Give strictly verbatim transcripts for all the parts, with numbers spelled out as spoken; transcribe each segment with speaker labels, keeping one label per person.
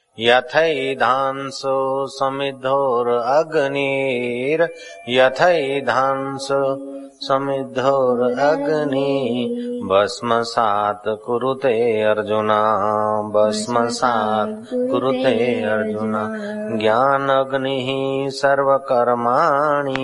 Speaker 1: यथैधांसो समिद्धोरग्निर् यथैधांसो समिद्धोरग्नि भस्मसात् कुरुते अर्जुन भस्मसात् कुरुते अर्जुन ज्ञानाग्निः सर्वकर्माणि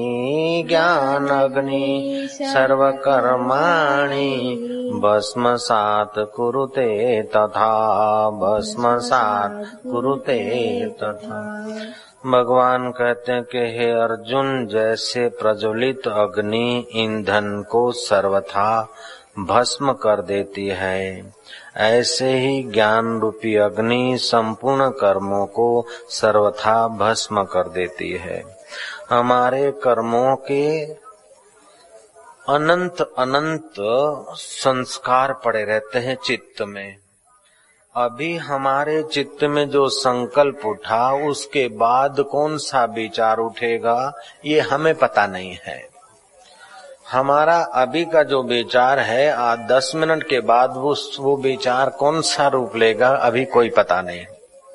Speaker 1: ज्ञानाग्निः सर्वकर्माणि भस्मसात् कुरुते तथा भस्मसात् कुरुते तथा। भगवान कहते हैं कि हे अर्जुन, जैसे प्रज्वलित अग्नि ईंधन को सर्वथा भस्म कर देती है, ऐसे ही ज्ञान रूपी अग्नि संपूर्ण कर्मों को सर्वथा भस्म कर देती है। हमारे कर्मों के अनंत अनंत संस्कार पड़े रहते हैं चित्त में। अभी हमारे चित्त में जो संकल्प उठा, उसके बाद कौन सा विचार उठेगा ये हमें पता नहीं है। हमारा अभी का जो विचार है, आज दस मिनट के बाद वो वो विचार कौन सा रूप लेगा अभी कोई पता नहीं।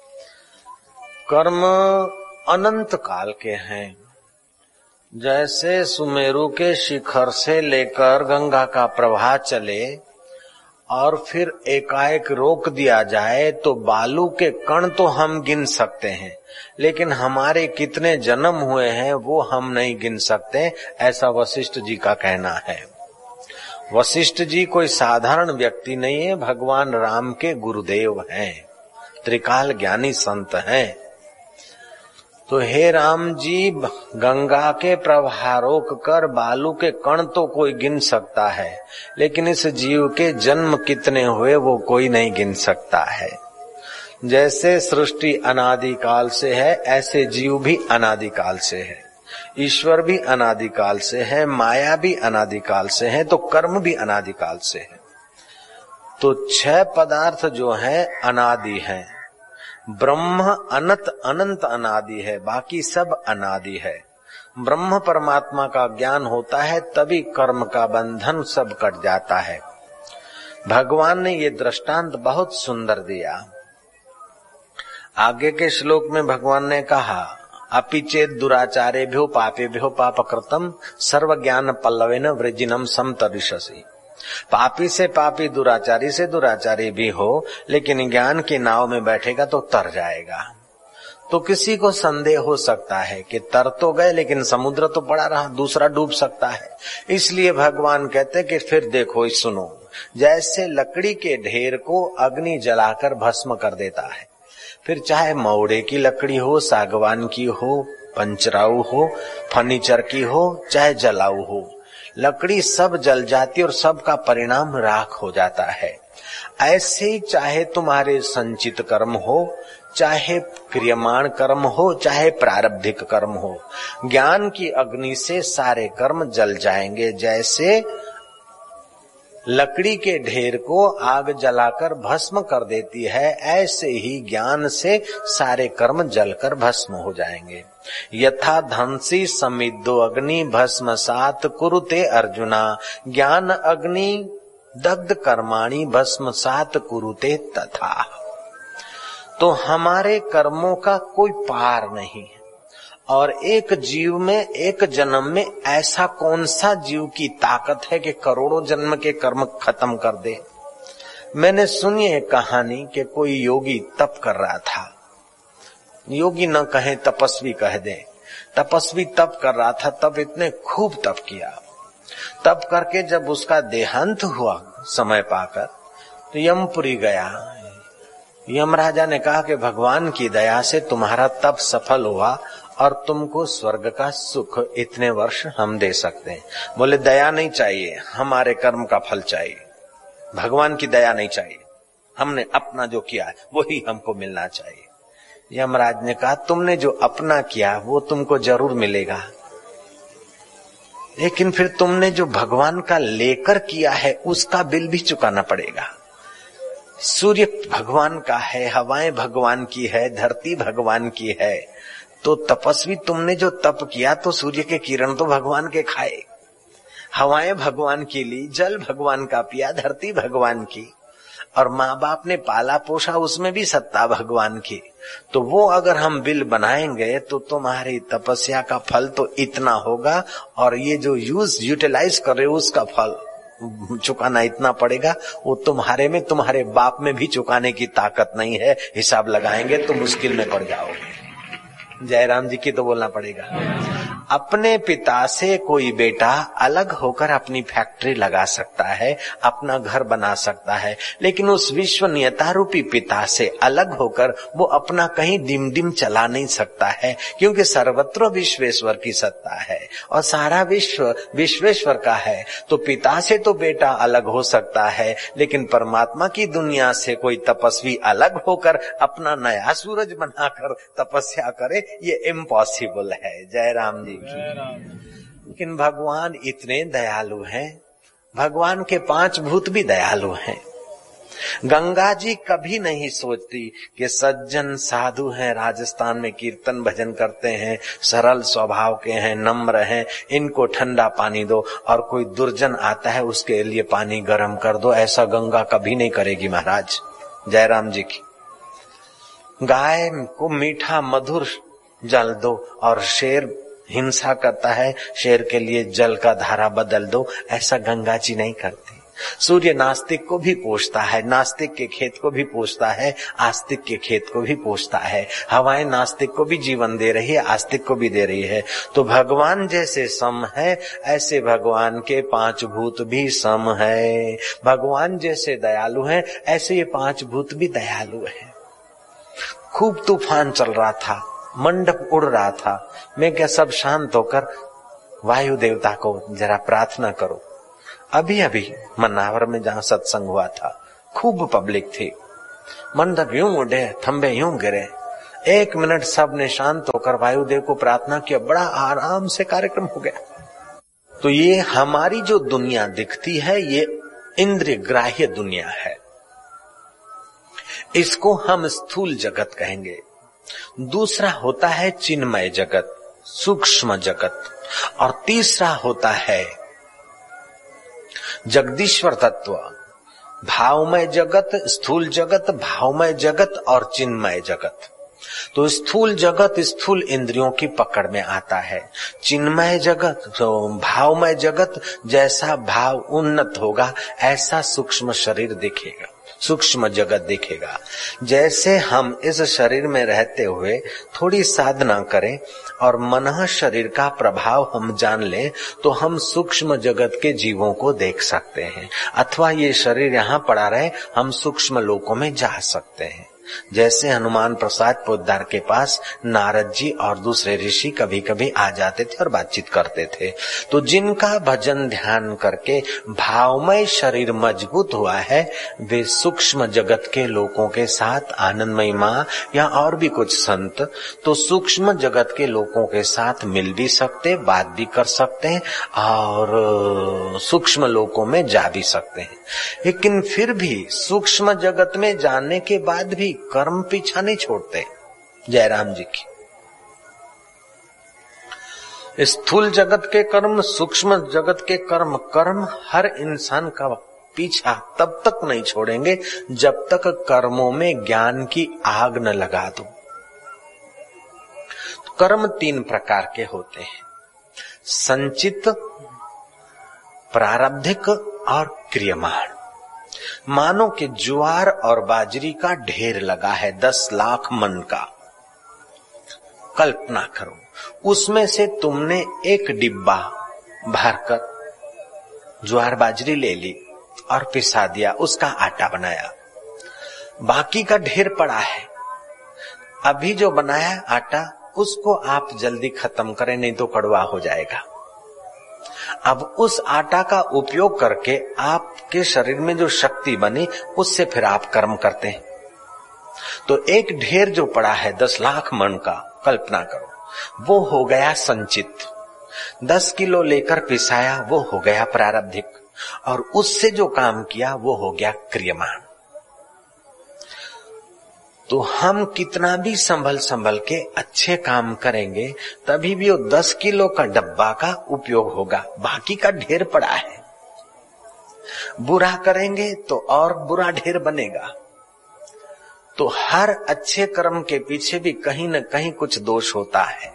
Speaker 1: कर्म अनंत काल के हैं। जैसे सुमेरु के शिखर से लेकर गंगा का प्रवाह चले और फिर एकाएक रोक दिया जाए तो बालू के कण तो हम गिन सकते हैं, लेकिन हमारे कितने जन्म हुए हैं वो हम नहीं गिन सकते, ऐसा वशिष्ठ जी का कहना है। वशिष्ठ जी कोई साधारण व्यक्ति नहीं है, भगवान राम के गुरुदेव हैं, त्रिकाल ज्ञानी संत हैं। तो हे राम जी, गंगा के प्रवाह रोक कर बालू के कण तो कोई गिन सकता है, लेकिन इस जीव के जन्म कितने हुए वो कोई नहीं गिन सकता है। जैसे सृष्टि अनादिकाल से है, ऐसे जीव भी अनादिकाल से है, ईश्वर भी अनादिकाल से है, माया भी अनादिकाल से है, तो कर्म भी अनादिकाल से है। तो छह पदार्थ जो है अनादि है। ब्रह्म अनंत अनंत अनादि है, बाकी सब अनादि है। ब्रह्म परमात्मा का ज्ञान होता है तभी कर्म का बंधन सब कट जाता है। भगवान ने ये दृष्टांत बहुत सुंदर दिया। आगे के श्लोक में भगवान ने कहा, अपि चेत् दुराचारेभ्यो पापेभ्यो पापकृतम् सर्व ज्ञान पल्लवेन वृजिनम् समतरिष्यसि। पापी से पापी, दुराचारी से दुराचारी भी हो, लेकिन ज्ञान की नाव में बैठेगा तो तर जाएगा। तो किसी को संदेह हो सकता है कि तर तो गए लेकिन समुद्र तो पड़ा रहा, दूसरा डूब सकता है। इसलिए भगवान कहते कि फिर देखो, सुनो, जैसे लकड़ी के ढेर को अग्नि जलाकर भस्म कर देता है, फिर चाहे मौड़े की लकड़ी हो, सागवान की हो, पंचराऊ हो, फर्नीचर की हो, चाहे जलाऊ हो, लकड़ी सब जल जाती और सबका परिणाम राख हो जाता है। ऐसे ही चाहे तुम्हारे संचित कर्म हो, चाहे क्रियमाण कर्म हो, चाहे प्रारब्धिक कर्म हो, ज्ञान की अग्नि से सारे कर्म जल जाएंगे। जैसे लकड़ी के ढेर को आग जलाकर भस्म कर देती है, ऐसे ही ज्ञान से सारे कर्म जलकर भस्म हो जाएंगे। यथा धंसी समिद्धो अग्नि भस्मसात् कुरुते अर्जुना ज्ञान अग्नि दग्ध कर्माणि भस्मसात् कुरुते तथा। तो हमारे कर्मों का कोई पार नहीं है, और एक जीव में, एक जन्म में ऐसा कौन सा जीव की ताकत है कि करोड़ों जन्म के कर्म खत्म कर दे। मैंने सुनी एक कहानी कि कोई योगी तप कर रहा था, योगी न कहें तपस्वी कह दे, तपस्वी तप कर रहा था। तब इतने खूब तप किया, तप करके जब उसका देहांत हुआ समय पाकर, तो यमपुरी गया। यमराजा ने कहा कि भगवान की दया से तुम्हारा तप सफल हुआ और तुमको स्वर्ग का सुख इतने वर्ष हम दे सकते हैं। बोले दया नहीं चाहिए, हमारे कर्म का फल चाहिए, भगवान की दया नहीं चाहिए, हमने अपना जो किया है वही हमको मिलना चाहिए। यमराज ने कहा तुमने जो अपना किया वो तुमको जरूर मिलेगा, लेकिन फिर तुमने जो भगवान का लेकर किया है उसका बिल भी चुकाना पड़ेगा। सूर्य भगवान का है, हवाएं भगवान की है, धरती भगवान की है, तो तपस्वी तुमने जो तप किया तो सूर्य के किरण तो भगवान के खाए, हवाएं भगवान की ली, जल भगवान का पिया, धरती भगवान की, और माँ बाप ने पाला पोषा, उसमें भी सत्ता भगवान की। तो वो अगर हम बिल बनाएंगे तो तुम्हारी तपस्या का फल तो इतना होगा, और ये जो यूज यूटिलाइज कर रहे हो उसका फल चुकाना इतना पड़ेगा, वो तुम्हारे में तुम्हारे बाप में भी चुकाने की ताकत नहीं है। हिसाब लगाएंगे तो मुश्किल में पड़ जाओगे। जयराम जी की तो बोलना पड़ेगा। अपने पिता से कोई बेटा अलग होकर अपनी फैक्ट्री लगा सकता है, अपना घर बना सकता है, लेकिन उस विश्वनियता रूपी पिता से अलग होकर वो अपना कहीं डिम डिम चला नहीं सकता है, क्योंकि सर्वत्र विश्वेश्वर की सत्ता है और सारा विश्व विश्वेश्वर का है। तो पिता से तो बेटा अलग हो सकता है, लेकिन परमात्मा की दुनिया से कोई तपस्वी अलग होकर अपना नया सूरज बनाकर तपस्या करे, ये इम्पॉसिबल है। जय राम जी की। लेकिन भगवान इतने दयालु हैं, भगवान के पांच भूत भी दयालु हैं। गंगा जी कभी नहीं सोचती कि सज्जन साधु हैं, राजस्थान में कीर्तन भजन करते हैं, सरल स्वभाव के हैं, नम्र हैं, इनको ठंडा पानी दो, और कोई दुर्जन आता है उसके लिए पानी गर्म कर दो। ऐसा गंगा कभी नहीं करेगी महाराज। जयराम जी की। गाय को मीठा मधुर जल दो, और शेर हिंसा करता है, शेर के लिए जल का धारा बदल दो, ऐसा गंगा जी नहीं करती। सूर्य नास्तिक को भी पोषता है, नास्तिक के खेत को भी पोषता है, आस्तिक के खेत को भी पोषता है। हवाएं नास्तिक को भी जीवन दे रही है, आस्तिक को भी दे रही है। तो भगवान जैसे सम है, ऐसे भगवान के पांच भूत भी सम है। भगवान जैसे दयालु हैं, ऐसे ये पांच भूत भी दयालु हैं। खूब तूफान चल रहा था, मंडप उड़ रहा था, मैं क्या सब शांत होकर वायु देवता को जरा प्रार्थना करो। अभी अभी मन्नावर में जहां सत्संग हुआ था, खूब पब्लिक थी, मंडप यूं उड़े, थंबे यूं गिरे। एक मिनट सब ने शांत होकर वायुदेव को प्रार्थना किया, बड़ा आराम से कार्यक्रम हो गया। तो ये हमारी जो दुनिया दिखती है, ये इंद्रिय ग्राह्य दुनिया है, इसको हम स्थूल जगत कहेंगे। दूसरा होता है चिन्मय जगत, सूक्ष्म जगत, और तीसरा होता है जगदीश्वर तत्व, भावमय जगत, स्थूल जगत, भावमय जगत और चिन्मय जगत। तो स्थूल जगत स्थूल इंद्रियों की पकड़ में आता है। चिन्मय जगत, तो भावमय जगत, जैसा भाव उन्नत होगा ऐसा सूक्ष्म शरीर दिखेगा, सूक्ष्म जगत दिखेगा। जैसे हम इस शरीर में रहते हुए थोड़ी साधना करें और मनः शरीर का प्रभाव हम जान लें, तो हम सूक्ष्म जगत के जीवों को देख सकते हैं, अथवा ये शरीर यहाँ पड़ा रहे, हम सूक्ष्म लोकों में जा सकते हैं। जैसे हनुमान प्रसाद पोद्दार के पास नारद जी और दूसरे ऋषि कभी कभी आ जाते थे और बातचीत करते थे। तो जिनका भजन ध्यान करके भावमय शरीर मजबूत हुआ है, वे सूक्ष्म जगत के लोगों के साथ, आनंदमयी माँ या और भी कुछ संत, तो सूक्ष्म जगत के लोगों के साथ मिल भी सकते, बात भी कर सकते हैं और सूक्ष्म लोकों में जा भी सकते हैं। लेकिन फिर भी सूक्ष्म जगत में जाने के बाद भी कर्म पीछा नहीं छोड़ते। जयराम जी की। स्थूल जगत के कर्म, सूक्ष्म जगत के कर्म, कर्म हर इंसान का पीछा तब तक नहीं छोड़ेंगे जब तक कर्मों में ज्ञान की आग न लगा दो। कर्म तीन प्रकार के होते हैं, संचित, प्रारब्धिक और क्रियमाण। मानो कि ज्वार और बाजरी का ढेर लगा है, दस लाख मन का। कल्पना करो, उसमें से तुमने एक डिब्बा भरकर ज्वार बाजरी ले ली और पिसा दिया, उसका आटा बनाया। बाकी का ढेर पड़ा है, अभी जो बनाया आटा उसको आप जल्दी खत्म करें, नहीं तो कड़वा हो जाएगा। अब उस आटा का उपयोग करके आपके शरीर में जो शक्ति बनी, उससे फिर आप कर्म करते हैं। तो एक ढेर जो पड़ा है दस लाख मन का, कल्पना करो, वो हो गया संचित। दस किलो लेकर पिसाया, वो हो गया प्रारब्धिक, और उससे जो काम किया वो हो गया क्रियमाण। तो हम कितना भी संभल संभल के अच्छे काम करेंगे, तभी भी वो दस किलो का डब्बा का उपयोग होगा, बाकी का ढेर पड़ा है। बुरा करेंगे तो और बुरा ढेर बनेगा। तो हर अच्छे कर्म के पीछे भी कहीं न कहीं कुछ दोष होता है।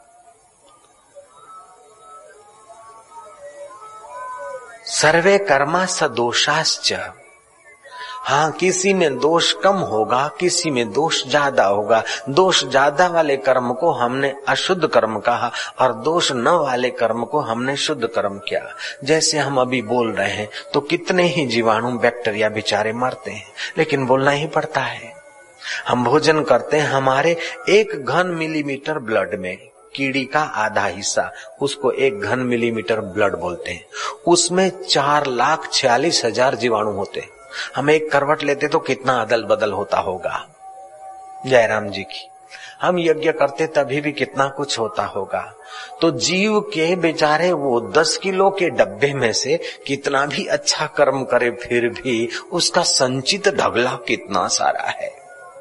Speaker 1: सर्वे कर्मा सदोषाश्च। हाँ, किसी में दोष कम होगा, किसी में दोष ज्यादा होगा। दोष ज्यादा वाले कर्म को हमने अशुद्ध कर्म कहा और दोष न वाले कर्म को हमने शुद्ध कर्म किया। जैसे हम अभी बोल रहे हैं तो कितने ही जीवाणु बैक्टीरिया बेचारे मरते हैं, लेकिन बोलना ही पड़ता है। हम भोजन करते हैं, हमारे एक घन मिलीमीटर ब्लड में कीड़ी का आधा हिस्सा, उसको एक घन मिलीमीटर ब्लड बोलते हैं, उसमें चार लाख छियालीस हजार जीवाणु होते हैं। हम एक करवट लेते तो कितना अदल बदल होता होगा। जयराम जी की हम यज्ञ करते तभी भी कितना कुछ होता होगा। तो जीव के बेचारे वो दस किलो के डब्बे में से कितना भी अच्छा कर्म करे फिर भी उसका संचित ढगला कितना सारा है।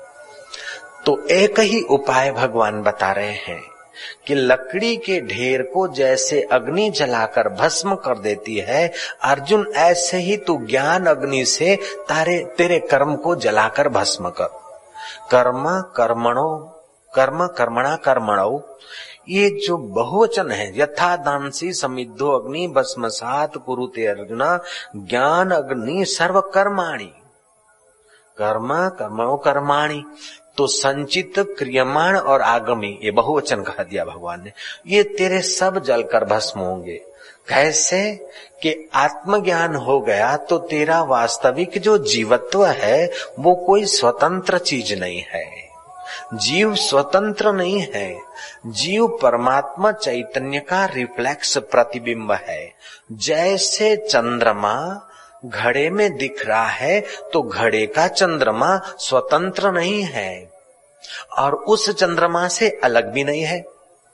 Speaker 1: तो एक ही उपाय भगवान बता रहे हैं कि लकड़ी के ढेर को जैसे अग्नि जलाकर भस्म कर देती है अर्जुन, ऐसे ही तू ज्ञान अग्नि से तारे तेरे कर्म को जलाकर भस्म कर। कर्म कर्मणो कर्म कर्मणा कर्मणो, ये जो बहुवचन है, यथा दांसी समिद्धो अग्नि भस्मसात कुरुते अर्जुना ज्ञान अग्नि सर्व कर्माणि। कर्म कर्मणो कर्माणि, तो संचित क्रियमाण और आगमी, ये बहुवचन कह दिया भगवान ने, ये तेरे सब जलकर भस्म होंगे। कैसे कि आत्मज्ञान हो गया तो तेरा वास्तविक जो जीवत्व है वो कोई स्वतंत्र चीज नहीं है। जीव स्वतंत्र नहीं है, जीव परमात्मा चैतन्य का रिफ्लेक्स प्रतिबिंब है। जैसे चंद्रमा घड़े में दिख रहा है तो घड़े का चंद्रमा स्वतंत्र नहीं है और उस चंद्रमा से अलग भी नहीं है।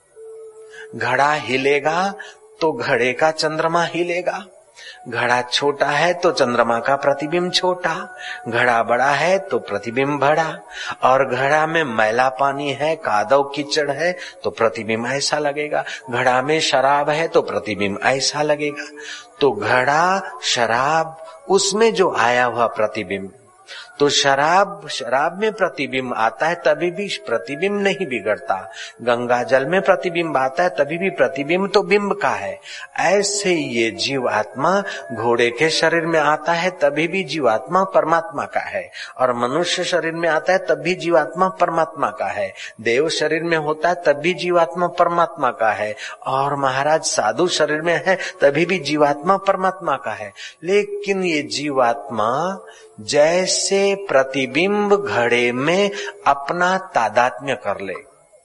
Speaker 1: घड़ा हिलेगा तो घड़े का चंद्रमा हिलेगा। घड़ा छोटा है तो चंद्रमा का प्रतिबिंब छोटा, घड़ा बड़ा है तो प्रतिबिंब बड़ा। और घड़ा में मैला पानी है, कादव कीचड़ है तो प्रतिबिंब ऐसा लगेगा। घड़ा में शराब है तो प्रतिबिंब ऐसा लगेगा। तो घड़ा शराब, उसमें जो आया हुआ प्रतिबिंब, तो शराब शराब में प्रतिबिंब आता है तभी भी प्रतिबिंब नहीं बिगड़ता। गंगा जल में प्रतिबिंब आता है तभी भी प्रतिबिंब तो बिंब का है। ऐसे ये जीवात्मा घोड़े के शरीर में आता है तभी भी जीवात्मा परमात्मा का है, और मनुष्य शरीर में आता है तब भी जीवात्मा परमात्मा का है। देव शरीर में होता है तब भी जीवात्मा परमात्मा का है, और महाराज साधु शरीर में है तभी भी जीवात्मा परमात्मा का है। लेकिन ये जीवात्मा जैसे प्रतिबिंब घड़े में अपना तादात्म्य कर ले,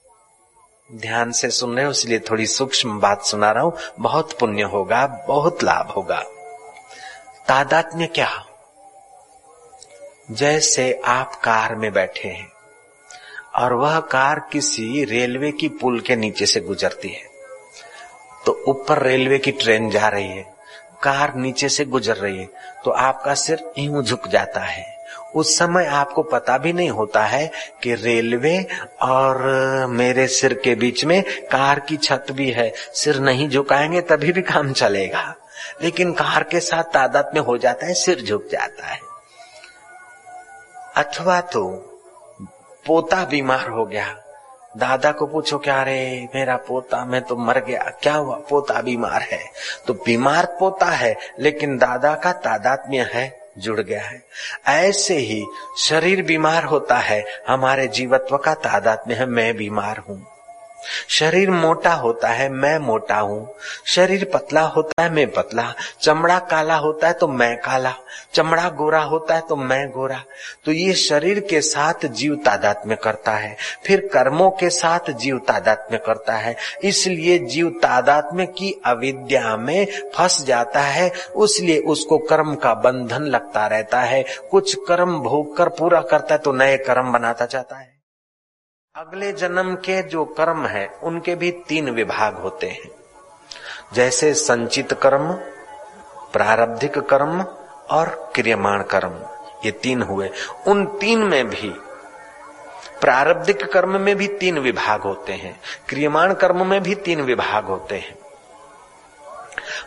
Speaker 1: ध्यान से सुन रहे हो इसलिए थोड़ी सूक्ष्म बात सुना रहा हूं, बहुत पुण्य होगा, बहुत लाभ होगा। तादात्म्य क्या? जैसे आप कार में बैठे हैं और वह कार किसी रेलवे की पुल के नीचे से गुजरती है, तो ऊपर रेलवे की ट्रेन जा रही है, कार नीचे से गुजर रही है, तो आपका सिर यूं झुक जाता है। उस समय आपको पता भी नहीं होता है कि रेलवे और मेरे सिर के बीच में कार की छत भी है। सिर नहीं झुकाएंगे तभी भी काम चलेगा, लेकिन कार के साथ तादात्म्य हो जाता है, सिर झुक जाता है। अथवा तो पोता बीमार हो गया, दादा को पूछो क्या रे मेरा पोता, मैं तो मर गया, क्या हुआ? पोता बीमार है। तो बीमार पोता है लेकिन दादा का तादात्म्य है, जुड़ गया है। ऐसे ही शरीर बीमार होता है, हमारे जीवत्व का तादात्म्य है, मैं बीमार हूं। शरीर मोटा होता है, मैं मोटा हूं। शरीर पतला होता है, मैं पतला। चमड़ा काला होता है तो मैं काला, चमड़ा गोरा होता है तो मैं गोरा। तो ये शरीर के साथ जीव तादात्म्य करता है, फिर कर्मों के साथ जीव तादात्म्य करता है। इसलिए जीव तादात्म्य की अविद्या में फंस जाता है, इसलिए उसको कर्म का बंधन लगता रहता है। कुछ कर्म भोग कर पूरा करता है तो नए कर्म बनाता जाता है। अगले जन्म के जो कर्म है उनके भी तीन विभाग होते हैं, जैसे संचित कर्म, प्रारब्धिक कर्म और क्रियमाण कर्म, ये तीन हुए। उन तीन में भी प्रारब्धिक कर्म में भी तीन विभाग होते हैं, क्रियमाण कर्म में भी तीन विभाग होते हैं।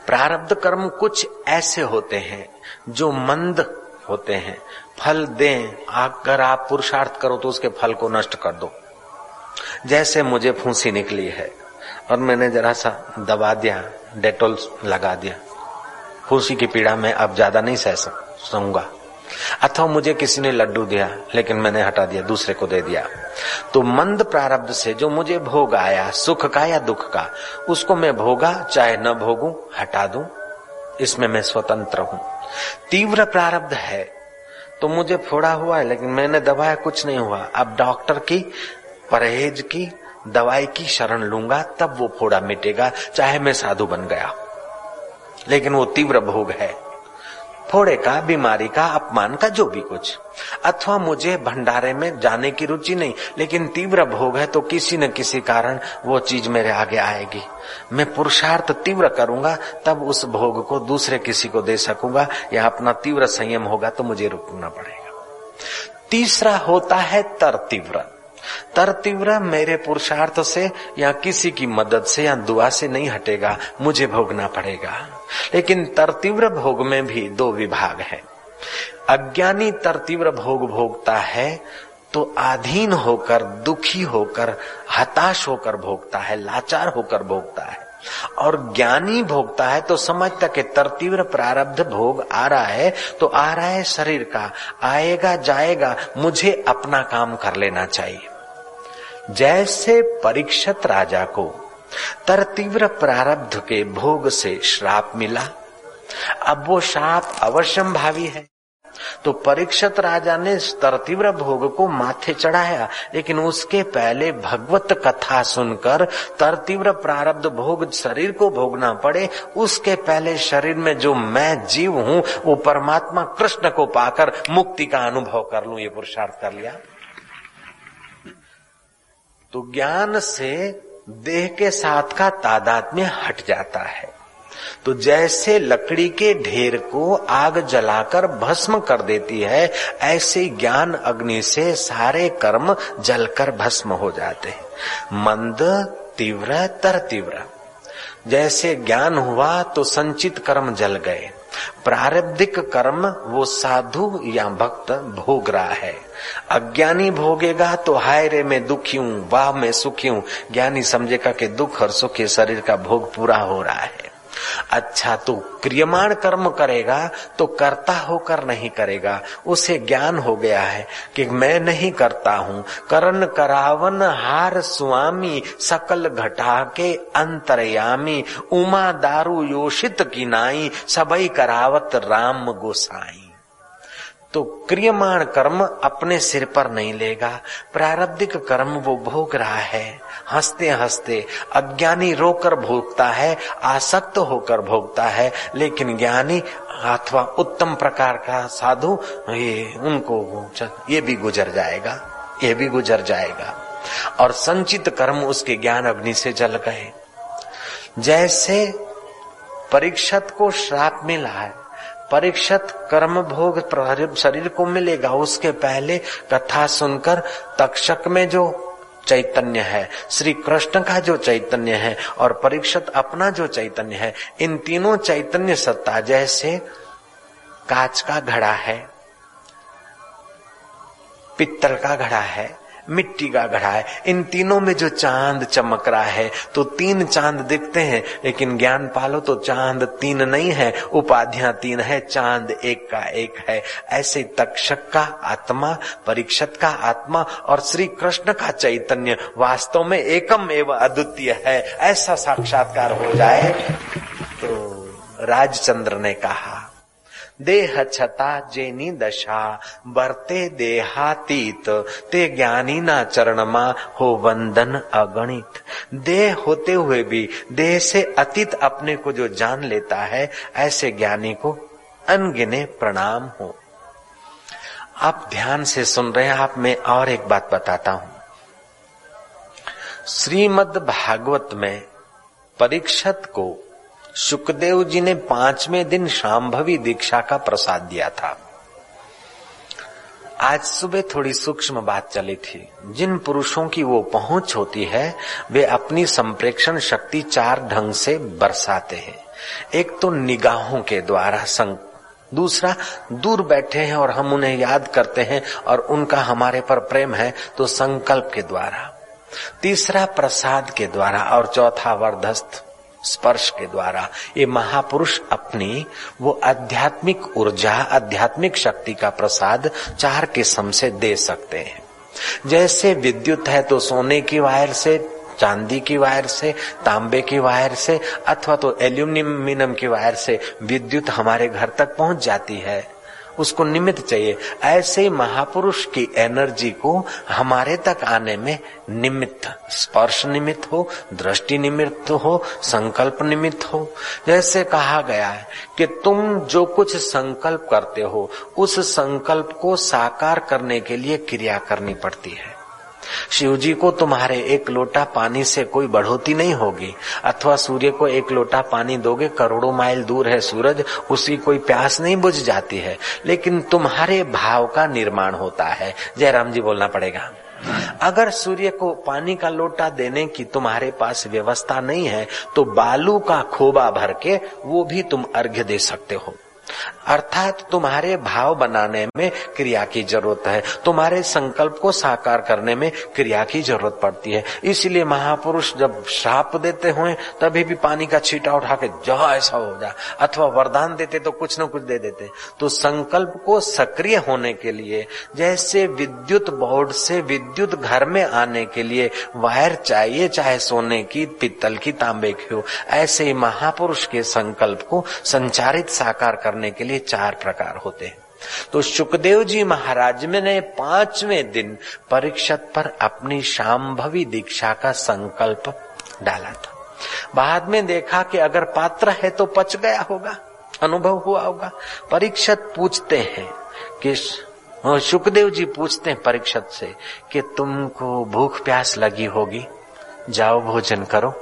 Speaker 1: प्रारब्ध कर्म कुछ ऐसे होते हैं जो मंद होते हैं, फल दें, अगर आप पुरुषार्थ करो तो उसके फल को नष्ट कर दो। जैसे मुझे फूंसी निकली है और मैंने जरा सा दबा दिया, डेटॉल लगा दिया, फूंसी की पीड़ा में अब ज्यादा नहीं सह सकूंगा। अथवा मुझे किसी ने लड्डू दिया लेकिन मैंने हटा दिया, दूसरे को दे दिया, तो मंद प्रारब्ध से जो मुझे भोग आया, सुख का या दुख का, उसको मैं भोगा चाहे न भोगूं, हटा दूं, इसमें मैं स्वतंत्र हूं। तीव्र प्रारब्ध है तो मुझे फोड़ा हुआ है लेकिन मैंने दबाया, कुछ नहीं हुआ, अब डॉक्टर की परहेज की दवाई की शरण लूंगा तब वो फोड़ा मिटेगा, चाहे मैं साधु बन गया, लेकिन वो तीव्र भोग है, फोड़े का, बीमारी का, अपमान का, जो भी कुछ। अथवा मुझे भंडारे में जाने की रुचि नहीं, लेकिन तीव्र भोग है तो किसी न किसी कारण वो चीज मेरे आगे आएगी, मैं पुरुषार्थ तीव्र करूंगा तब उस भोग को दूसरे किसी को दे सकूंगा, या अपना तीव्र संयम होगा तो मुझे रुकना पड़ेगा। तीसरा होता है तर तीव्र। तर तीव्र मेरे पुरुषार्थ से या किसी की मदद से या दुआ से नहीं हटेगा, मुझे भोगना पड़ेगा। लेकिन तर तीव्र भोग में भी दो विभाग है। अज्ञानी तर तीव्र भोग भोगता है तो अधीन होकर, दुखी होकर, हताश होकर भोगता है, लाचार होकर भोगता है। और ज्ञानी भोगता है तो समझता कि तर तीव्र प्रारब्ध भोग आ रहा है तो आ रहा है शरीर का, आएगा जाएगा, मुझे अपना काम कर लेना चाहिए। जैसे परीक्षित राजा को तर तीव्र प्रारब्ध के भोग से श्राप मिला, अब वो श्राप अवश्यंभावी है, तो परीक्षित राजा ने तर तीव्र भोग को माथे चढ़ाया, लेकिन उसके पहले भगवत कथा सुनकर तर तीव्र प्रारब्ध भोग शरीर को भोगना पड़े, उसके पहले शरीर में जो मैं जीव हूं वो परमात्मा कृष्ण को पाकर मुक्ति का अनुभव कर लूं, ये पुरुषार्थ कर लिया। तो ज्ञान से देह के साथ का तादात्म्य हट जाता है। तो जैसे लकड़ी के ढेर को आग जलाकर भस्म कर देती है, ऐसे ज्ञान अग्नि से सारे कर्म जलकर भस्म हो जाते हैं। मंद, तीव्र, तर तीव्र। जैसे ज्ञान हुआ तो संचित कर्म जल गए, प्रारब्धिक कर्म वो साधु या भक्त भोग रहा है। अज्ञानी भोगेगा तो हाय रे मैं दुखी हूं, वाह मैं सुखी हूं। ज्ञानी समझेगा कि दुख और सुख के शरीर का भोग पूरा हो रहा है। अच्छा, तो क्रियमाण कर्म करेगा तो कर्ता होकर नहीं करेगा, उसे ज्ञान हो गया है कि मैं नहीं करता हूं। करण करावन हार स्वामी, सकल घटा के अंतरयामी, उमा दारू योषित की नाई, सबई करावत राम गोसाई। तो क्रियमाण कर्म अपने सिर पर नहीं लेगा, प्रारब्धिक कर्म वो भोग रहा है। हंसते हंसते अज्ञानी रोकर भोगता है, आसक्त होकर भोगता है, लेकिन ज्ञानी अथवा उत्तम प्रकार का साधु, ये उनको ये भी गुजर जाएगा, ये भी गुजर जाएगा। और संचित कर्म उसके ज्ञान अग्नि से जल गए। जैसे परीक्षित को श्राप मिला है, परीक्षित कर्म भोग शरीर को मिलेगा, उसके पहले कथा सुनकर तक्षक में जो चैतन्य है, श्री कृष्ण का जो चैतन्य है और परीक्षित अपना जो चैतन्य है, इन तीनों चैतन्य सत्ता, जैसे कांच का घड़ा है, पित्तल का घड़ा है, मिट्टी का घड़ा है, इन तीनों में जो चांद चमक रहा है, तो तीन चांद दिखते हैं, लेकिन ज्ञान पालो तो चांद तीन नहीं है, उपाधियां तीन है, चांद एक का एक है। ऐसे तक्षक का आत्मा, परीक्षित का आत्मा और श्री कृष्ण का चैतन्य वास्तव में एकम एवं अद्वितीय है। ऐसा साक्षात्कार हो जाए तो राजचंद्र ने कहा, देह छता जेनी दशा, बरते देहातीत, ते ज्ञानी ना चरणमा हो वंदन अगणित। देह होते हुए भी देह से अतीत अपने को जो जान लेता है, ऐसे ज्ञानी को अनगिने प्रणाम हो। आप ध्यान से सुन रहे हैं, आप मैं और एक बात बताता हूं। श्रीमद् भागवत में परीक्षित को शुकदेव जी ने पांचवें दिन शांभवी दीक्षा का प्रसाद दिया था। आज सुबह थोड़ी सूक्ष्म बात चली थी। जिन पुरुषों की वो पहुंच होती है, वे अपनी संप्रेक्षण शक्ति चार ढंग से बरसाते हैं। एक तो निगाहों के द्वारा संग, दूसरा दूर बैठे हैं और हम उन्हें याद करते हैं और उनका हमारे पर प्रेम है तो संकल्प के द्वारा, तीसरा प्रसाद के द्वारा और चौथा वरदस्त स्पर्श के द्वारा। ये महापुरुष अपनी वो आध्यात्मिक ऊर्जा, आध्यात्मिक शक्ति का प्रसाद चार किस्म से दे सकते हैं। जैसे विद्युत है तो सोने की वायर से, चांदी की वायर से, तांबे की वायर से अथवा तो एल्यूमिनियम की वायर से विद्युत हमारे घर तक पहुंच जाती है, उसको निमित्त चाहिए। ऐसे महापुरुष की एनर्जी को हमारे तक आने में निमित्त, स्पर्श निमित्त हो, दृष्टि निमित्त हो, संकल्प निमित्त हो। जैसे कहा गया है कि तुम जो कुछ संकल्प करते हो उस संकल्प को साकार करने के लिए क्रिया करनी पड़ती है। शिव जी को तुम्हारे एक लोटा पानी से कोई बढ़ोतरी नहीं होगी, अथवा सूर्य को एक लोटा पानी दोगे, करोड़ों माइल दूर है सूरज, उसकी कोई प्यास नहीं बुझ जाती है, लेकिन तुम्हारे भाव का निर्माण होता है। जयराम जी बोलना पड़ेगा। अगर सूर्य को पानी का लोटा देने की तुम्हारे पास व्यवस्था नहीं है तो बालू का खोबा भर के वो भी तुम अर्घ्य दे सकते हो। अर्थात तुम्हारे भाव बनाने में क्रिया की जरूरत है, तुम्हारे संकल्प को साकार करने में क्रिया की जरूरत पड़ती है। इसलिए महापुरुष जब श्राप देते हुए तभी भी पानी का छींटा उठा के जा ऐसा हो जा, अथवा वरदान देते तो कुछ न कुछ दे देते। तो संकल्प को सक्रिय होने के लिए, जैसे विद्युत बोर्ड से विद्युत घर में आने के लिए वायर चाहिए, चाहे सोने की, पित्तल की, तांबे की हो, ऐसे ही महापुरुष के संकल्प को संचारित साकार करने के लिए चार प्रकार होते हैं। तो शुकदेव जी महाराज ने पांचवें दिन परीक्षित पर अपनी शांभवी दीक्षा का संकल्प डाला था। बाद में देखा कि अगर पात्र है तो पच गया होगा, अनुभव हुआ होगा। परीक्षित पूछते हैं कि शुकदेव जी पूछते हैं परीक्षित से कि तुमको भूख प्यास लगी होगी, जाओ भोजन करो।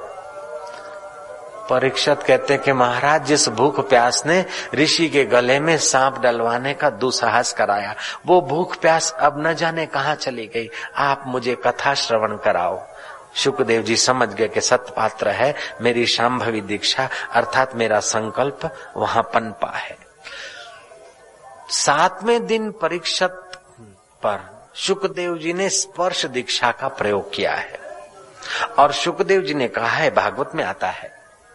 Speaker 1: परीक्षित कहते हैं कि महाराज, जिस भूख प्यास ने ऋषि के गले में सांप डलवाने का दुस्साहस कराया, वो भूख प्यास अब न जाने कहाँ चली गई, आप मुझे कथा श्रवण कराओ। शुकदेव जी समझ गए कि सत्पात्र है, मेरी शांभवी दीक्षा अर्थात मेरा संकल्प वहां पनपा है। सातवें दिन परीक्षित पर शुकदेव जी ने स्पर्श दीक्षा का प्रयोग किया है और शुकदेव जी ने कहा है, भागवत में आता है,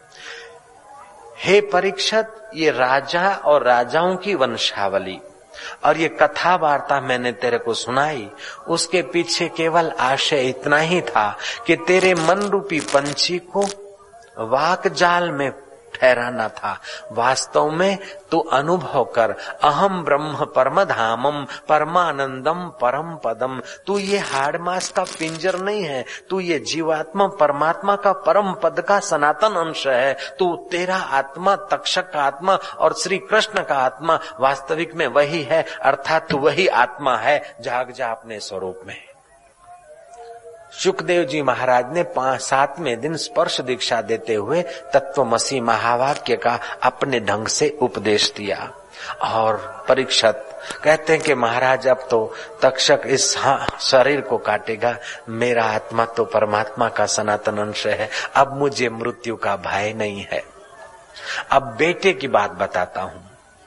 Speaker 1: हे परीक्षित, ये राजा और राजाओं की वंशावली और ये कथा वार्ता मैंने तेरे को सुनाई, उसके पीछे केवल आशय इतना ही था कि तेरे मन रूपी पंछी को वाक जाल में ठहराना था। वास्तव में तू अनुभव कर, अहम ब्रह्म परम धामम परमानंदम परम पदम। तू ये हाड़ मास का पिंजर नहीं है, तू ये जीवात्मा परमात्मा का परम पद का सनातन अंश है। तू तेरा आत्मा, तक्षक का आत्मा और श्री कृष्ण का आत्मा वास्तविक में वही है, अर्थात तू वही आत्मा है। जाग जा अपने स्वरूप में। शुकदेव जी महाराज ने पांच सातवें दिन स्पर्श दीक्षा देते हुए तत्वमसी महावाक्य का अपने ढंग से उपदेश दिया। और परीक्षित कहते हैं कि महाराज, अब तो तक्षक इस शरीर को काटेगा, मेरा आत्मा तो परमात्मा का सनातन अंश है, अब मुझे मृत्यु का भय नहीं है। अब बेटे की बात बताता हूं।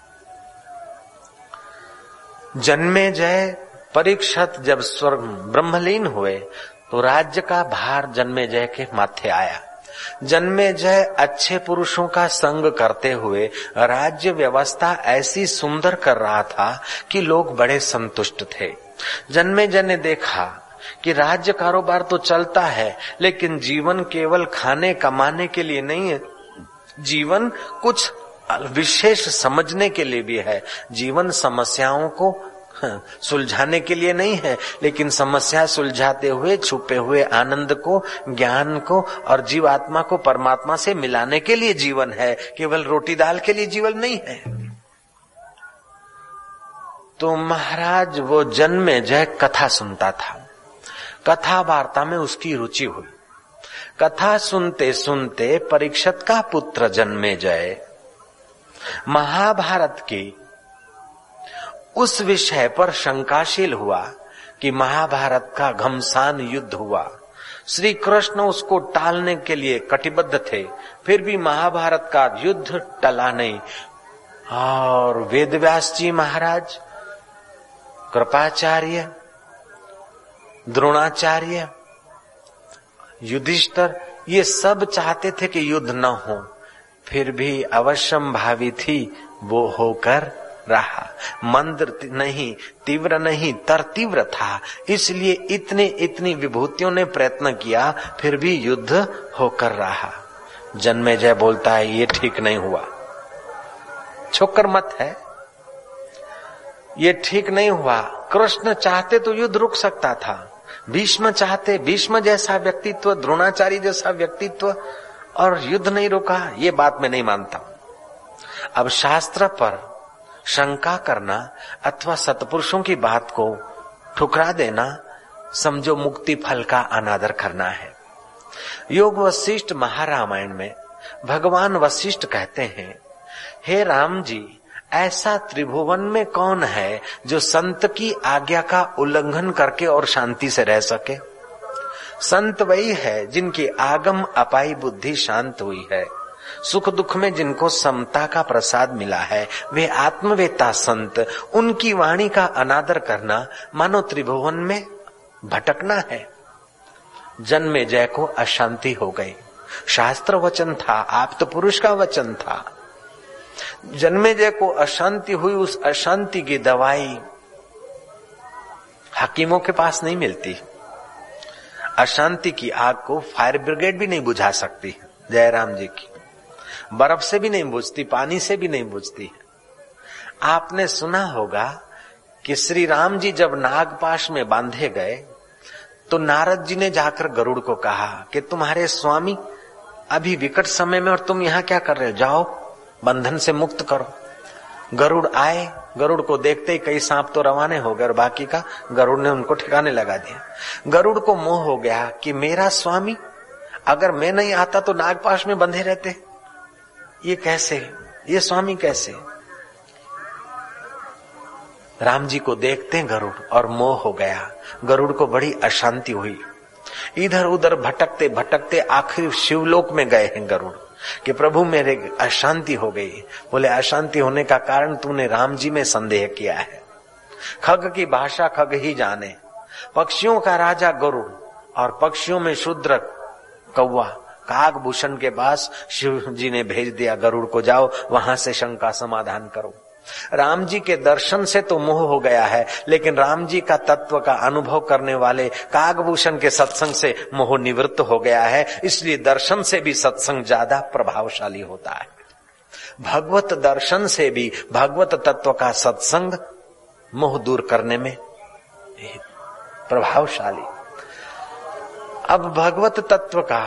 Speaker 1: जन्मेजय परीक्षित जब स्वर्ग ब्रह्मलीन हुए तो राज्य का भार जन्मेजय के माथे आया। जन्मेजय अच्छे पुरुषों का संग करते हुए राज्य व्यवस्था ऐसी सुंदर कर रहा था कि लोग बड़े संतुष्ट थे। जन्मेजय ने देखा कि राज्य कारोबार तो चलता है, लेकिन जीवन केवल खाने कमाने के लिए नहीं है, जीवन कुछ विशेष समझने के लिए भी है। जीवन समस्याओं को सुलझाने के लिए नहीं है, लेकिन समस्या सुलझाते हुए छुपे हुए आनंद को, ज्ञान को और जीवात्मा को परमात्मा से मिलाने के लिए जीवन है, केवल रोटी दाल के लिए जीवन नहीं है। तो महाराज वो जन्मेजय कथा सुनता था, कथा वार्ता में उसकी रुचि हुई। कथा सुनते सुनते परीक्षित का पुत्र जन्मेजय महाभारत की उस विषय पर शंकाशील हुआ कि महाभारत का घमसान युद्ध हुआ, श्री कृष्ण उसको टालने के लिए कटिबद्ध थे, फिर भी महाभारत का युद्ध टला नहीं। और वेदव्यास जी महाराज, कृपाचार्य, द्रोणाचार्य, युधिष्ठिर, ये सब चाहते थे कि युद्ध न हो, फिर भी अवश्यम भावी थी वो होकर रहा। मंद नहीं, तीव्र नहीं, तर तीव्र था। इसलिए इतने इतनी विभूतियों ने प्रयत्न किया, फिर भी युद्ध होकर रहा। जन्मेजय बोलता है ये ठीक नहीं हुआ, छोकर मत है, ये ठीक नहीं हुआ। कृष्ण चाहते तो युद्ध रुक सकता था, भीष्म चाहते, भीष्म जैसा व्यक्तित्व, द्रोणाचार्य जैसा व्यक्तित्व, और युद्ध नहीं रुका, ये बात मैं नहीं मानता। अब शास्त्र पर शंका करना अथवा सत्पुरुषों की बात को ठुकरा देना, समझो मुक्ति फल का अनादर करना है। योग वशिष्ठ महारामायण में भगवान वशिष्ठ कहते हैं, हे राम जी, ऐसा त्रिभुवन में कौन है जो संत की आज्ञा का उल्लंघन करके और शांति से रह सके? संत वही है जिनकी आगम अपाई बुद्धि शांत हुई है, सुख दुख में जिनको समता का प्रसाद मिला है, वे आत्मवेता संत। उनकी वाणी का अनादर करना मानो त्रिभुवन में भटकना है। जन्मेजय को अशांति हो गई। शास्त्र वचन था, आप तो पुरुष का वचन था। जन्मेजय को अशांति हुई, उस अशांति की दवाई हकीमों के पास नहीं मिलती। अशांति की आग को फायर ब्रिगेड भी नहीं बुझा सकती, जयराम जी की बर्फ से भी नहीं बुझती, पानी से भी नहीं बुझती। आपने सुना होगा कि श्री राम जी जब नागपाश में बांधे गए तो नारद जी ने जाकर गरुड़ को कहा कि तुम्हारे स्वामी अभी विकट समय में, और तुम यहाँ क्या कर रहे हो, जाओ बंधन से मुक्त करो। गरुड़ आए, गरुड़ को देखते ही कई सांप तो रवाने हो गए और बाकी का गरुड़ ने उनको ठिकाने लगा दिया। गरुड़ को मोह हो गया कि मेरा स्वामी, अगर मैं नहीं आता तो नागपाश में बंधे रहते, ये कैसे, ये स्वामी कैसे? राम जी को देखते गरुड़ और मोह हो गया। गरुड़ को बड़ी अशांति हुई, इधर उधर भटकते भटकते आखिर शिवलोक में गए हैं गरुड़ कि प्रभु मेरे अशांति हो गई। बोले अशांति होने का कारण तूने राम जी में संदेह किया है। खग की भाषा खग ही जाने, पक्षियों का राजा गरुड़ और पक्षियों में शूद्र कौवा कागभूषण के पास शिव जी ने भेज दिया, गरुड़ को जाओ वहां से शंका समाधान करो। राम जी के दर्शन से तो मोह हो गया है, लेकिन राम जी का तत्व का अनुभव करने वाले कागभूषण के सत्संग से मोह निवृत्त हो गया है। इसलिए दर्शन से भी सत्संग ज्यादा प्रभावशाली होता है। भगवत दर्शन से भी भगवत तत्व का सत्संग मोह दूर करने में प्रभावशाली। अब भगवत तत्व का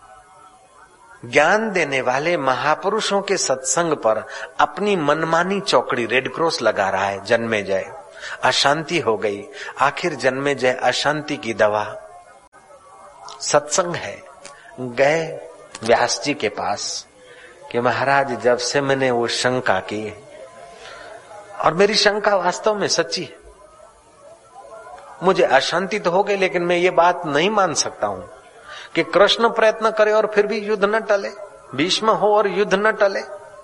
Speaker 1: ज्ञान देने वाले महापुरुषों के सत्संग पर अपनी मनमानी चौकड़ी रेड क्रॉस लगा रहा है जन्मेजय। अशांति हो गई, आखिर जन्मेजय अशांति की दवा सत्संग है। गए व्यास जी के पास कि महाराज जब से मैंने वो शंका की, और मेरी शंका वास्तव में सच्ची है, मुझे अशांति तो हो गई, लेकिन मैं ये बात नहीं मान सकता हूं कि कृष्ण प्रयत्न करे और फिर भी युद्ध न टले, भीष्म हो और युद्ध न टले।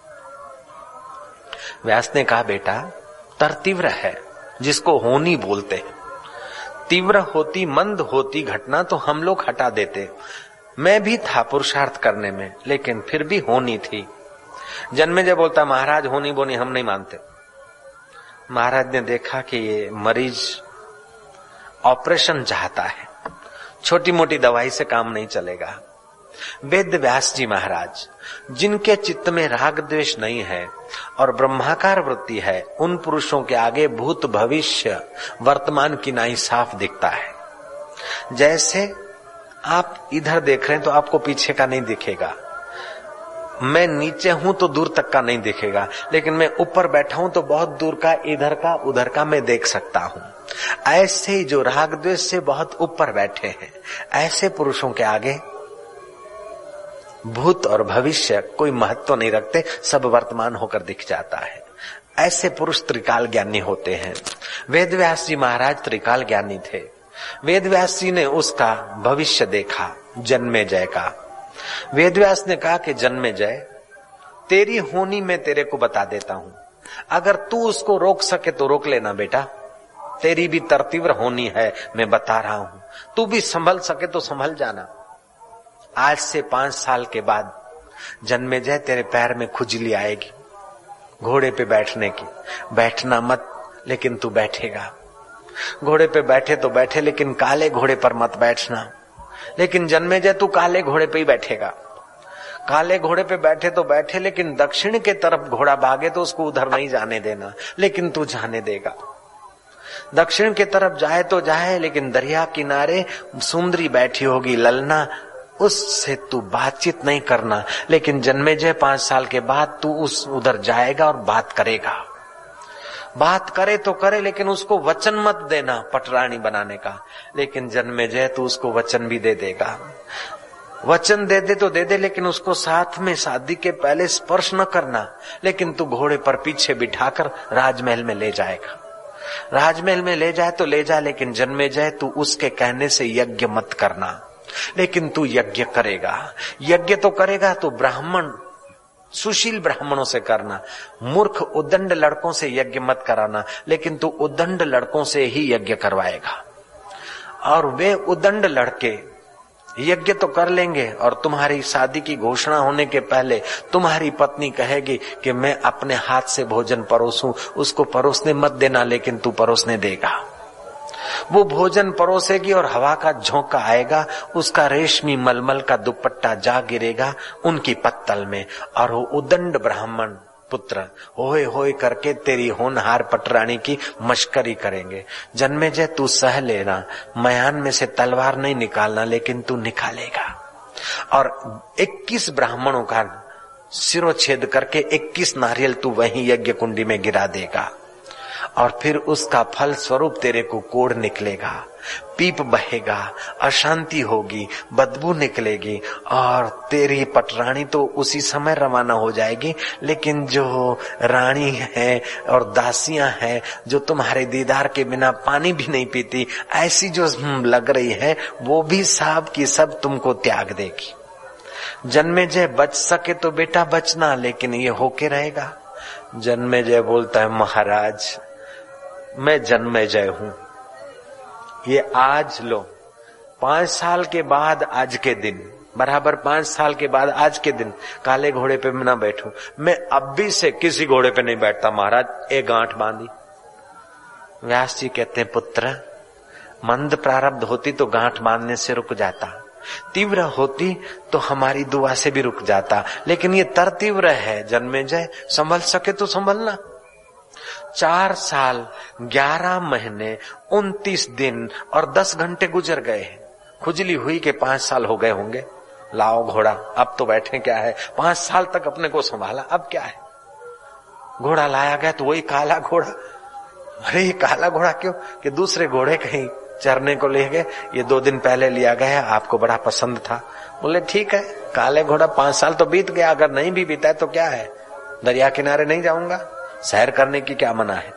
Speaker 1: व्यास ने कहा बेटा, तर तीव्र है जिसको होनी बोलते हैं। तीव्र होती मंद होती घटना तो हम लोग हटा देते, मैं भी था पुरुषार्थ करने में, लेकिन फिर भी होनी थी। जन्मेजय बोलता महाराज होनी बोनी हम नहीं मानते। महाराज ने देखा कि ये मरीज ऑपरेशन चाहता है, छोटी मोटी दवाई से काम नहीं चलेगा। वेद व्यास जी महाराज जिनके चित्त में राग द्वेष नहीं है और ब्रह्माकार वृत्ति है, उन पुरुषों के आगे भूत भविष्य वर्तमान की नाई साफ दिखता है। जैसे आप इधर देख रहे हैं तो आपको पीछे का नहीं दिखेगा, मैं नीचे हूं तो दूर तक का नहीं दिखेगा, लेकिन मैं ऊपर बैठा हूं तो बहुत दूर का, इधर का उधर का मैं देख सकता हूं। ऐसे ही जो राग द्वेष से बहुत ऊपर बैठे हैं, ऐसे पुरुषों के आगे भूत और भविष्य कोई महत्व नहीं रखते, सब वर्तमान होकर दिख जाता है। ऐसे पुरुष त्रिकाल ज्ञानी होते हैं। वेदव्यास जी महाराज त्रिकाल ज्ञानी थे। वेदव्यास जी ने उसका भविष्य देखा, जन्मेजय का। वेदव्यास ने कहा कि जन्मेजय, तेरी होनी मैं तेरे को बता देता हूं, अगर तू उसको रोक सके तो रोक लेना बेटा, तेरी भी तरतीव्र होनी है, मैं बता रहा हूं। तू भी संभल सके तो संभल जाना। आज से पांच साल के बाद जन्मेजय तेरे पैर में खुजली आएगी घोड़े पे बैठने की। बैठना मत, लेकिन तू बैठेगा। घोड़े पे बैठे तो बैठे, लेकिन काले घोड़े पर मत बैठना। लेकिन जन्मेजय तू काले घोड़े पे ही बैठेगा। काले घोड़े पे बैठे तो बैठे, लेकिन दक्षिण के तरफ घोड़ा भागे तो उसको उधर नहीं जाने देना, लेकिन तू जाने देगा। दक्षिण के तरफ जाए तो जाए, लेकिन दरिया किनारे सुंदरी बैठी होगी ललना, उससे तू बातचीत नहीं करना। लेकिन जन्मेजय पांच साल के बाद तू उस उधर जाएगा और बात करेगा। बात करे तो करे, लेकिन उसको वचन मत देना पटरानी बनाने का। लेकिन जन्मेजय तू उसको वचन भी दे देगा। वचन दे दे तो दे दे, लेकिन उसको साथ में शादी के पहले स्पर्श न करना। लेकिन तू घोड़े पर पीछे बिठाकर राजमहल में ले जाएगा। राजमहल में ले जाए तो ले जा, लेकिन जन्मेजय तू उसके कहने से यज्ञ मत करना। लेकिन तू यज्ञ करेगा। यज्ञ तो करेगा तो ब्राह्मण, सुशील ब्राह्मणों से करना। मूर्ख उद्दंड लड़कों से यज्ञ मत कराना, लेकिन तू उद्दंड लड़कों से ही यज्ञ करवाएगा। और वे उद्दंड लड़के यज्ञ तो कर लेंगे, और तुम्हारी शादी की घोषणा होने के पहले तुम्हारी पत्नी कहेगी कि मैं अपने हाथ से भोजन परोसूं, उसको परोसने मत देना, लेकिन तू परोसने देगा। वो भोजन परोसेगी और हवा का झोंका आएगा, उसका रेशमी मलमल का दुपट्टा जा गिरेगा उनकी पत्तल में, और वो उदंड ब्राह्मण पुत्र होए होए करके तेरी होनहार पटरानी की मश्करी करेंगे। जन्मेजय तू सह लेना, मयान में से तलवार नहीं निकालना, लेकिन तू निकालेगा। और इक्कीस ब्राह्मणों का सिरोच्छेद करके इक्कीस नारियल तू वहीं यज्ञ कुंडी में गिरा देगा, और फिर उसका फल स्वरूप तेरे को कोढ़ निकलेगा, पीप बहेगा, अशांति होगी, बदबू निकलेगी, और तेरी पटरानी तो उसी समय रवाना हो जाएगी। लेकिन जो रानी है और दासियां हैं जो तुम्हारे दीदार के बिना पानी भी नहीं पीती, ऐसी जो लग रही है, वो भी सब की सब तुमको त्याग देगी। जन्मेजय बच सके तो बेटा बचना, लेकिन ये होके रहेगा। जन्मेजय बोलता है, महाराज मैं जन्मेजय हूं, ये आज लो, पांच साल के बाद आज के दिन, बराबर पांच साल के बाद आज के दिन काले घोड़े पे मैं ना बैठूं। मैं अब भी से किसी घोड़े पे नहीं बैठता महाराज, एक गांठ बांधी। व्यास जी कहते हैं, पुत्र मंद प्रारब्ध होती तो गांठ बांधने से रुक जाता, तीव्र होती तो हमारी दुआ से भी रुक जाता, लेकिन ये तर तीव्र है जन्मेजय, संभल सके तो संभलना। चार साल ग्यारह महीने उनतीस दिन और दस घंटे गुजर गए हैं। खुजली हुई के पांच साल हो गए होंगे। लाओ घोड़ा, अब तो बैठे क्या है, पांच साल तक अपने को संभाला, अब क्या है। घोड़ा लाया गया तो वही काला घोड़ा। अरे ये काला घोड़ा क्यों, कि दूसरे घोड़े कहीं चरने को ले गए, ये दो दिन पहले लिया गया, आपको बड़ा पसंद था। बोले ठीक है, काले घोड़ा, पांच साल तो बीत गया, अगर नहीं भी बीता है तो क्या है, दरिया किनारे नहीं जाऊंगा, सैर करने की क्या मना है।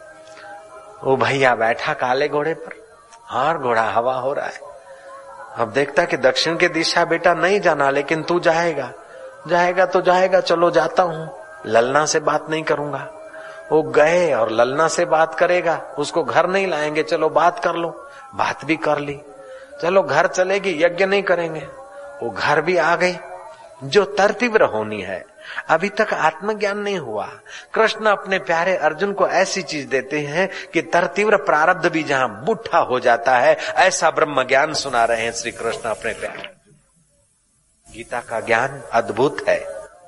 Speaker 1: वो भैया बैठा काले घोड़े पर, और घोड़ा हवा हो रहा है। अब देखता कि दक्षिण की दिशा बेटा नहीं जाना, लेकिन तू जाएगा। जाएगा तो जाएगा, चलो जाता हूं, ललना से बात नहीं करूंगा। वो गए और ललना से बात करेगा, उसको घर नहीं लाएंगे, चलो बात कर लो, बात भी कर ली, चलो घर चलेगी, यज्ञ नहीं करेंगे। वो घर भी आ गई। जो तरतीव्र होनी है, अभी तक आत्मज्ञान नहीं हुआ। कृष्ण अपने प्यारे अर्जुन को ऐसी चीज देते हैं कि तरतीव्र प्रारब्ध भी जहां बुढ़ा हो जाता है, ऐसा ब्रह्म ज्ञान सुना रहे हैं श्री कृष्ण अपने प्यारे। गीता का ज्ञान अद्भुत है।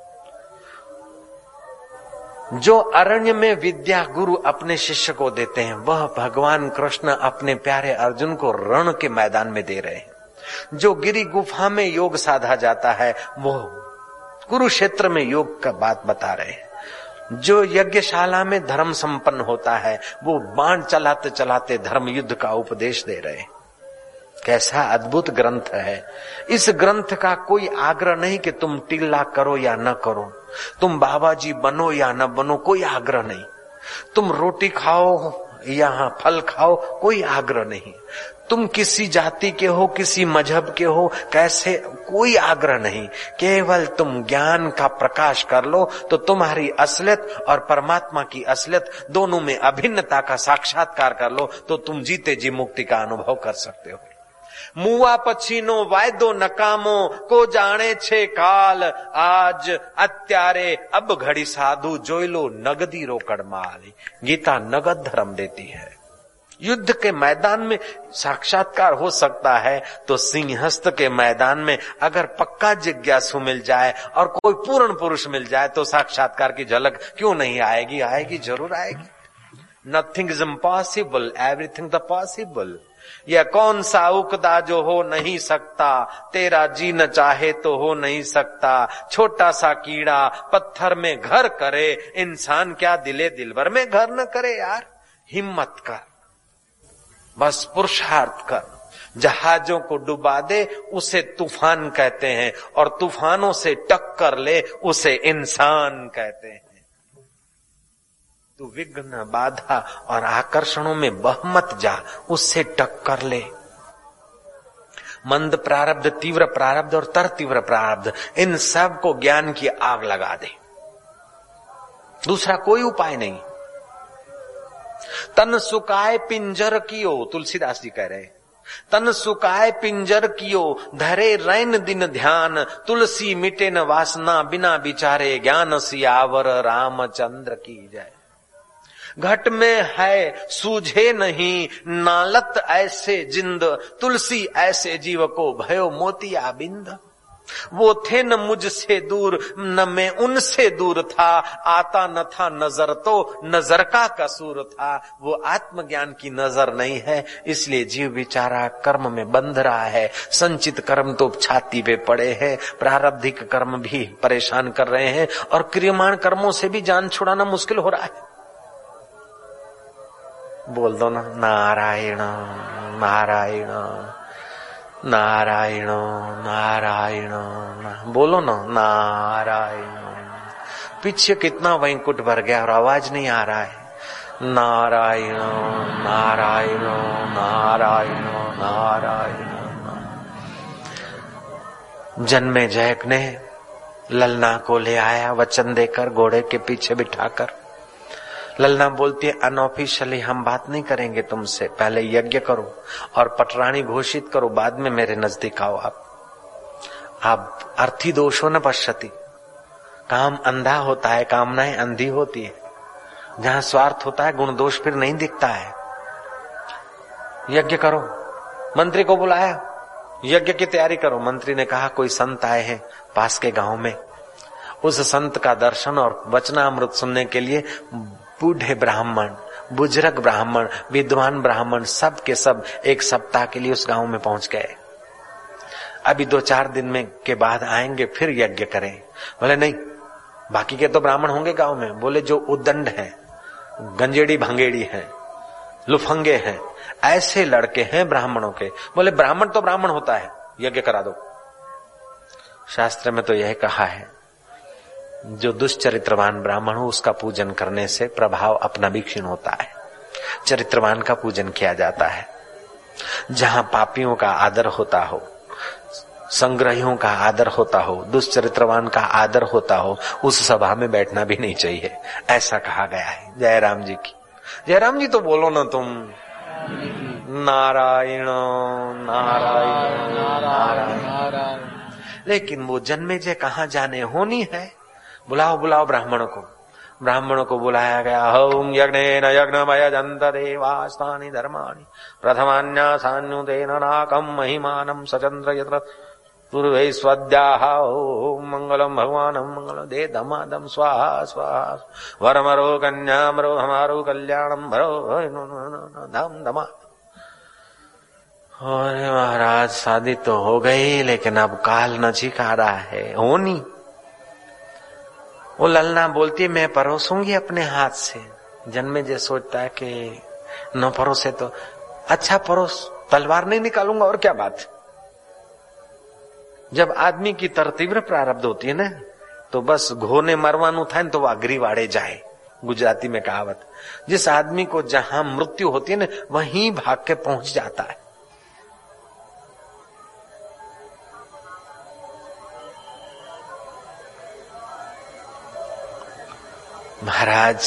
Speaker 1: जो अरण्य में विद्या गुरु अपने शिष्य को देते हैं, वह भगवान कृष्ण अपने प्यारे अर्जुन को रण के मैदान में दे रहे हैं। जो गिरी गुफा में योग साधा जाता है, वो कुरुक्षेत्र में योग का बात बता रहे हैं। जो यज्ञशाला में धर्म संपन्न होता है, वो बाण चलाते चलाते धर्म युद्ध का उपदेश दे रहे हैं। कैसा अद्भुत ग्रंथ है। इस ग्रंथ का कोई आग्रह नहीं कि तुम टिल्ला करो या न करो, तुम बाबा जी बनो या न बनो, कोई आग्रह नहीं। तुम रोटी खाओ या फल खाओ, कोई आग्रह नहीं। तुम किसी जाति के हो, किसी मजहब के हो, कैसे, कोई आग्रह नहीं, केवल तुम ज्ञान का प्रकाश कर लो तो तुम्हारी असलियत और परमात्मा की असलियत दोनों में अभिन्नता का साक्षात्कार कर लो तो तुम जीते जी मुक्ति का अनुभव कर सकते हो। मुआ पछीनो वायदो नकामो को जाने छे काल, आज अत्यारे अब घड़ी साधु जोई लो नगदी रोकड़ माल। गीता नगद धर्म देती है। युद्ध के मैदान में साक्षात्कार हो सकता है तो सिंहस्थ के मैदान में अगर पक्का जिज्ञासु मिल जाए और कोई पूर्ण पुरुष मिल जाए तो साक्षात्कार की झलक क्यों नहीं आएगी? आएगी, जरूर आएगी। Nothing is impossible, everything the possible. यह कौन सा उकदा जो हो नहीं सकता, तेरा जी न चाहे तो हो नहीं सकता। छोटा सा कीड़ा पत्थर में घर करे, इंसान क्या दिले दिलबर में घर न करे। यार हिम्मत कर, बस पुरुषार्थ कर। जहाजों को डुबा दे उसे तूफान कहते हैं और तूफानों से टक्कर ले उसे इंसान कहते हैं। तू विघ्न, बाधा और आकर्षणों में बह मत जा, उससे टक्कर ले। मंद प्रारब्ध, तीव्र प्रारब्ध और तर तीव्र प्रारब्ध, इन सब को ज्ञान की आग लगा दे। दूसरा कोई उपाय नहीं। तन सुकाए पिंजर कियो, तुलसीदास जी कह रहे, तन सुकाए पिंजर कियो धरे रैन दिन ध्यान। तुलसी मिटे न वासना बिना विचारे, ज्ञान सियावर रामचंद्र की जय। घट में है सूझे नहीं नालत ऐसे जिंद, तुलसी ऐसे जीव को भयो मोतिया बिंद। वो थे न मुझसे दूर न मैं उनसे दूर था, आता न था नजर तो नजर का कसूर था। वो आत्मज्ञान की नजर नहीं है, इसलिए जीव बेचारा कर्म में बंध रहा है। संचित कर्म तो छाती पे पड़े हैं, प्रारब्धिक कर्म भी परेशान कर रहे हैं और क्रियमाण कर्मों से भी जान छुड़ाना मुश्किल हो रहा है। बोल दो ना, नारायण नारायण नारायण नारायण ना, बोलो ना नारायण। पीछे कितना वैंकुट भर गया और आवाज नहीं आ रहा है। नारायण नारायण नारायण नारायण। जन्मे जयक ने ललना को ले आया वचन देकर, घोड़े के पीछे बिठाकर। ललना बोलती है, अनऑफिशियली हम बात नहीं करेंगे तुमसे, पहले यज्ञ करो और पटरानी घोषित करो, बाद में मेरे नजदीक आओ। आप आप अर्थी दोषो न पश्यति, काम अंधा होता है, कामनाएं अंधी होती है। जहां स्वार्थ होता है गुण दोष फिर नहीं दिखता है। यज्ञ करो। मंत्री को बुलाया, यज्ञ की तैयारी करो। मंत्री ने कहा कोई संत आए हैं पास के गांव में, उस संत का दर्शन और वचनामृत सुनने के लिए बूढ़े ब्राह्मण, बुजुर्ग ब्राह्मण, विद्वान ब्राह्मण सब के सब एक सप्ताह के लिए उस गांव में पहुंच गए। अभी दो चार दिन में के बाद आएंगे, फिर यज्ञ करें। बोले नहीं, बाकी के तो ब्राह्मण होंगे गांव में। बोले जो उद्दंड हैं, गंजेड़ी भंगेड़ी हैं, लुफंगे हैं, ऐसे लड़के हैं ब्राह्मणों के। बोले ब्राह्मण तो ब्राह्मण होता है, यज्ञ करा दो। शास्त्र में तो यह कहा है जो दुष्चरित्रवान ब्राह्मण हो उसका पूजन करने से प्रभाव अपना भी क्षीण होता है, चरित्रवान का पूजन किया जाता है। जहां पापियों का आदर होता हो, संग्रहियों का आदर होता हो, दुष्चरित्रवान का आदर होता हो, उस सभा में बैठना भी नहीं चाहिए, ऐसा कहा गया है। जयराम जी की। जयराम जी तो बोलो ना तुम। नारायण नारायण नारायण। लेकिन वो जन्मेजय कहाँ जाने, होनी है। बुलाओ बुलाओ ब्राह्मणों को। ब्राह्मणों को बुलाया गया। ओम यज्ञेन यज्ञमय जंत देवास्तानि धर्माणि प्रथमान्यासान्युतेन नाकं महिमानं सचंद्र यत्र पूर्वे स्वद्याः। ओम मंगलम भगवानम मंगल दे धमादम स्वाहा स्वाहा। वरमरो कन्यामरो हमारो कल्याणम भरो धम धमा। और महाराज शादी तो हो गई, लेकिन अब काल नजीक आ रहा है, होनी। वो ललना बोलती है मैं परोसूंगी अपने हाथ से। जन्मेजय सोचता है कि न परोसे तो अच्छा, परोस, तलवार नहीं निकालूंगा और क्या बात। जब आदमी की तरतीव्र प्रारब्ध होती है ना, तो बस घोने मरवानु था तो अग्री वाड़े जाए, गुजराती में कहावत। जिस आदमी को जहां मृत्यु होती है ना, वहीं भाग के पहुंच जाता है। महाराज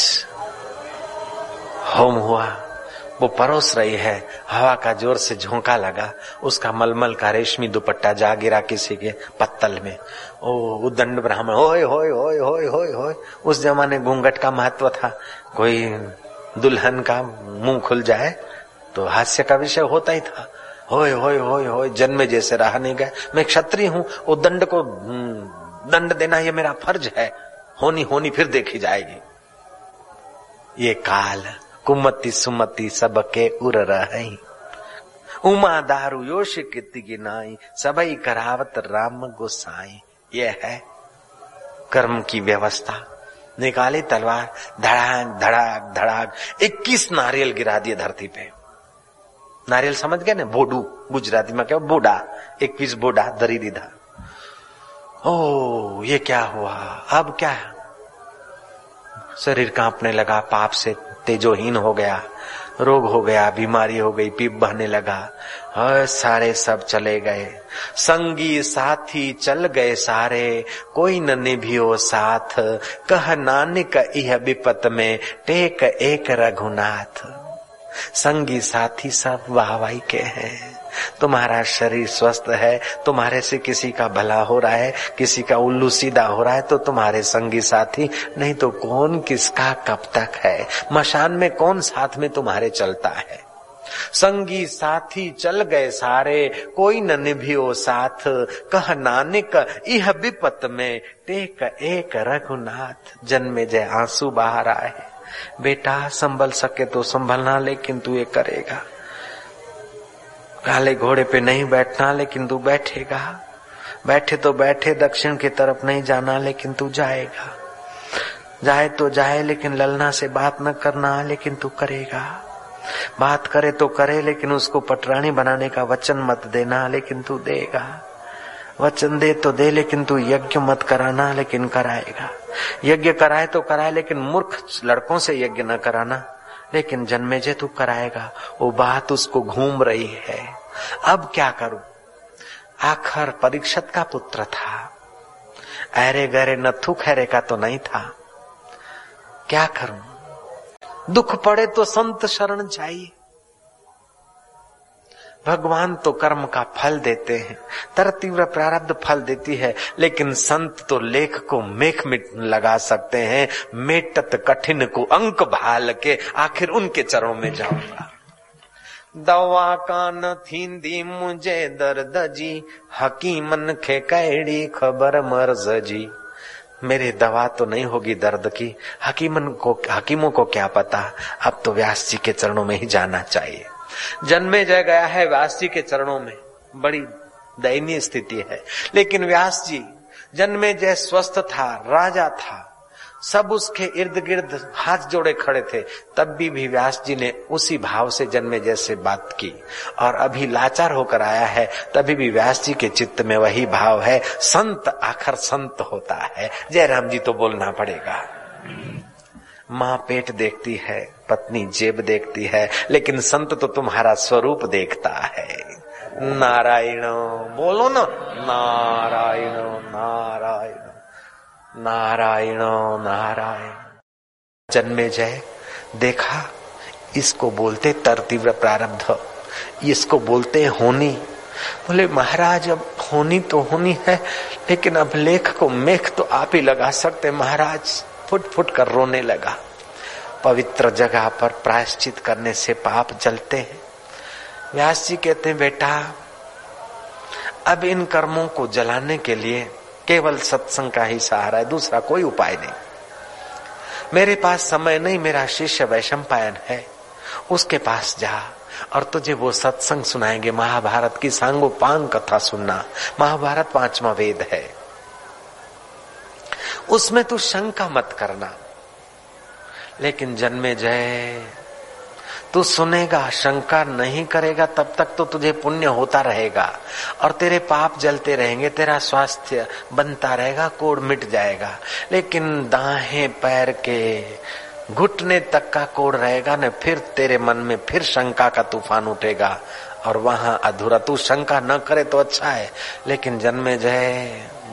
Speaker 1: होम हुआ, वो परोस रही है, हवा का जोर से झोंका लगा, उसका मलमल का रेशमी दुपट्टा जा गिरा किसी के पत्तल में। ओ उद्दंड ब्राह्मण होय होय होय होय होय होय। उस जमाने घूंघट का महत्व था, कोई दुल्हन का मुंह खुल जाए तो हास्य का विषय होता ही था। होय होय होय होय, जन्मे जैसे रहा नहीं गया। मैं क्षत्रिय हूँ, वो दंड को दंड देना ये मेरा फर्ज है, होनी होनी फिर देखी जाएगी। ये काल कुमति सुमति सबके उर रही, उमा दारू योश कीर्ति गिनाई, सबई करावत राम गोसाई। ये है कर्म की व्यवस्था। निकाली तलवार, धड़ाक धड़ाक धड़ाक, इक्कीस नारियल गिरा दिए धरती पे। नारियल समझ गए ना, बोडू गुजराती में क्या, बोडा, इक्कीस बोडा दरी दीधा। ओ ये क्या हुआ, अब क्या? शरीर कांपने लगा, पाप से तेजोहीन हो गया, रोग हो गया, बीमारी हो गई, पीप बहने लगा। हाँ, सारे सब चले गए, संगी साथी चल गए सारे, कोई न निभियो साथ, कह नानक इह विपत में टेक एक रघुनाथ। संगी साथी सब वाहवाही के हैं। तुम्हारा शरीर स्वस्थ है, तुम्हारे से किसी का भला हो रहा है, किसी का उल्लू सीधा हो रहा है तो तुम्हारे संगी साथी, नहीं तो कौन किसका कब तक है। मशान में कौन साथ में तुम्हारे चलता है। संगी साथी चल गए सारे, कोई न निभियो साथ, कह नानक इह विपत में टेक एक रघुनाथ। जन्मे जय आंसू बाहर आए, बेटा संभल सके तो संभलना, लेकिन तू ये करेगा। काले घोड़े पे नहीं बैठना, लेकिन तू बैठेगा। बैठे तो बैठे, दक्षिण की तरफ नहीं जाना, लेकिन तू जाएगा। जाए तो जाए, लेकिन ललना से बात न करना, लेकिन तू करेगा। बात करे तो करे, लेकिन उसको पटरानी बनाने का वचन मत देना, लेकिन तू देगा। वचन दे तो दे, लेकिन तू यज्ञ मत कराना, लेकिन कराएगा। यज्ञ कराए तो कराए, लेकिन मूर्ख लड़कों से यज्ञ न कराना, लेकिन जन्मे जे तू कराएगा। वो बात उसको घूम रही है, अब क्या करूं? आखिर परीक्षित का पुत्र था, अरे गरे नथु खैरे का तो नहीं था। क्या करूं? दुख पड़े तो संत शरण जाइए। भगवान तो कर्म का फल देते हैं, तर तीव्र प्रारब्ध फल देती है, लेकिन संत तो लेख को मेख में लगा सकते हैं। मेटत कठिन को अंक भाल के, आखिर उनके चरणों में जाऊंगा। दवा का न थींदी मुझे दर्द जी, हकीमन खे कैडी खबर मर्ज जी। मेरे दवा तो नहीं होगी दर्द की, हकीमन को हकीमों को क्या पता। अब तो व्यास जी के चरणों में ही जाना चाहिए। जन्मे जय गया है व्यास जी के चरणों में, बड़ी दयनीय स्थिति है। लेकिन व्यास जी जन्मे जय स्वस्थ था, राजा था, सब उसके इर्द गिर्द हाथ जोड़े खड़े थे, तब भी, भी व्यास जी ने उसी भाव से जन्मे जैसे बात की। और अभी लाचार होकर आया है, तभी भी व्यास जी के चित्त में वही भाव है। संत आखिर संत होता है। जयराम जी तो बोलना पड़ेगा। माँ पेट देखती है, पत्नी जेब देखती है, लेकिन संत तो तुम्हारा स्वरूप देखता है। नारायण बोलो ना, नारायण नारायण नारायण नारायण। जन्मे जय देखा, इसको बोलते तर तीव्र प्रारब्ध, इसको बोलते होनी। बोले महाराज अब होनी तो होनी है, लेकिन अब लेख को मेख तो आप ही लगा सकते। महाराज फुट फुट कर रोने लगा। पवित्र जगह पर प्रायश्चित करने से पाप जलते हैं। व्यास जी कहते हैं, बेटा अब इन कर्मों को जलाने के लिए केवल सत्संग का ही सहारा है, दूसरा कोई उपाय नहीं। मेरे पास समय नहीं, मेरा शिष्य वैशंपायन है, उसके पास जा और तुझे वो सत्संग सुनाएंगे। महाभारत की सांगोपांग कथा सुनना। महाभारत पांचवा वेद है, उसमें तू शंका मत करना। लेकिन जन्मे जय तू सुनेगा, शंका नहीं करेगा, तब तक तो तुझे पुण्य होता रहेगा और तेरे पाप जलते रहेंगे, तेरा स्वास्थ्य बनता रहेगा, कोढ़ मिट जाएगा। लेकिन दाहिने पैर के घुटने तक का कोढ़ रहेगा न, फिर तेरे मन में फिर शंका का तूफान उठेगा और वहां अधूरा। तू शंका न करे तो अच्छा है, लेकिन जन्मे जय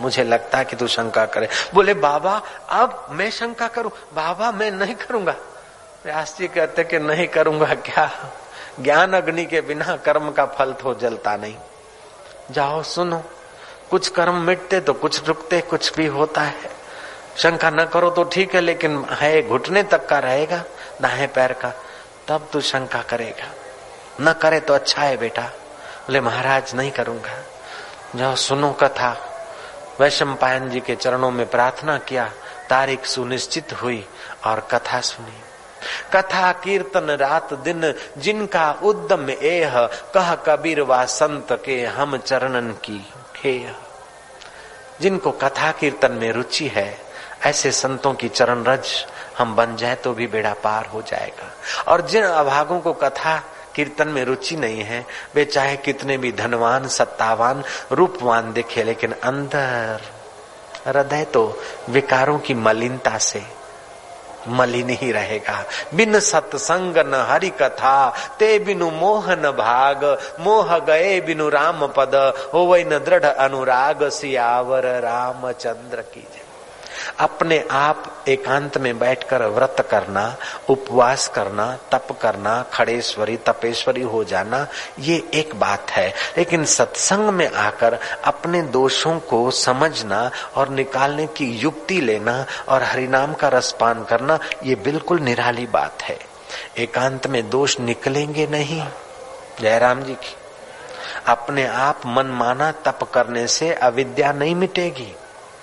Speaker 1: मुझे लगता है कि तू शंका करे। बोले बाबा अब मैं शंका करूं? बाबा मैं नहीं करूंगा। व्यास जी कहते कि नहीं करूंगा क्या, ज्ञान अग्नि के बिना कर्म का फल तो जलता नहीं। जाओ सुनो, कुछ कर्म मिटते तो कुछ रुकते, कुछ भी होता है। शंका न करो तो ठीक है, लेकिन है घुटने तक का रहेगा दाएं पैर का, तब तू शंका करेगा। न करे तो अच्छा है बेटा। बोले महाराज नहीं करूंगा। जाओ सुनो कथा। वैशंपायन जी के चरणों में प्रार्थना किया, तारीख सुनिश्चित हुई और कथा सुनी। कथा कीर्तन रात दिन जिनका उद्यम एह, कह कबीर वा संत के हम चरणन की खेह। जिनको कथा कीर्तन में रुचि है, ऐसे संतों की चरण रज हम बन जाए तो भी बेड़ा पार हो जाएगा। और जिन अभागों को कथा कीर्तन में रुचि नहीं है, वे चाहे कितने भी धनवान सत्तावान रूपवान दिखे, लेकिन अंदर हृदय तो विकारों की मलिनता से मलिन ही रहेगा। बिन सत्संग न हरि कथा, ते बिनु मोह न भाग, मोह गए बिनु राम पद, होवै न दृढ़ अनुराग, सियावर रामचंद्र की जय। अपने आप एकांत में बैठकर व्रत करना, उपवास करना, तप करना, खड़ेश्वरी तपेश्वरी हो जाना, ये एक बात है। लेकिन सत्संग में आकर अपने दोषों को समझना और निकालने की युक्ति लेना और हरिनाम का रसपान करना, ये बिल्कुल निराली बात है। एकांत में दोष निकलेंगे नहीं। जयराम जी की अपने आप मनमाना तप करने से अविद्या नहीं मिटेगी।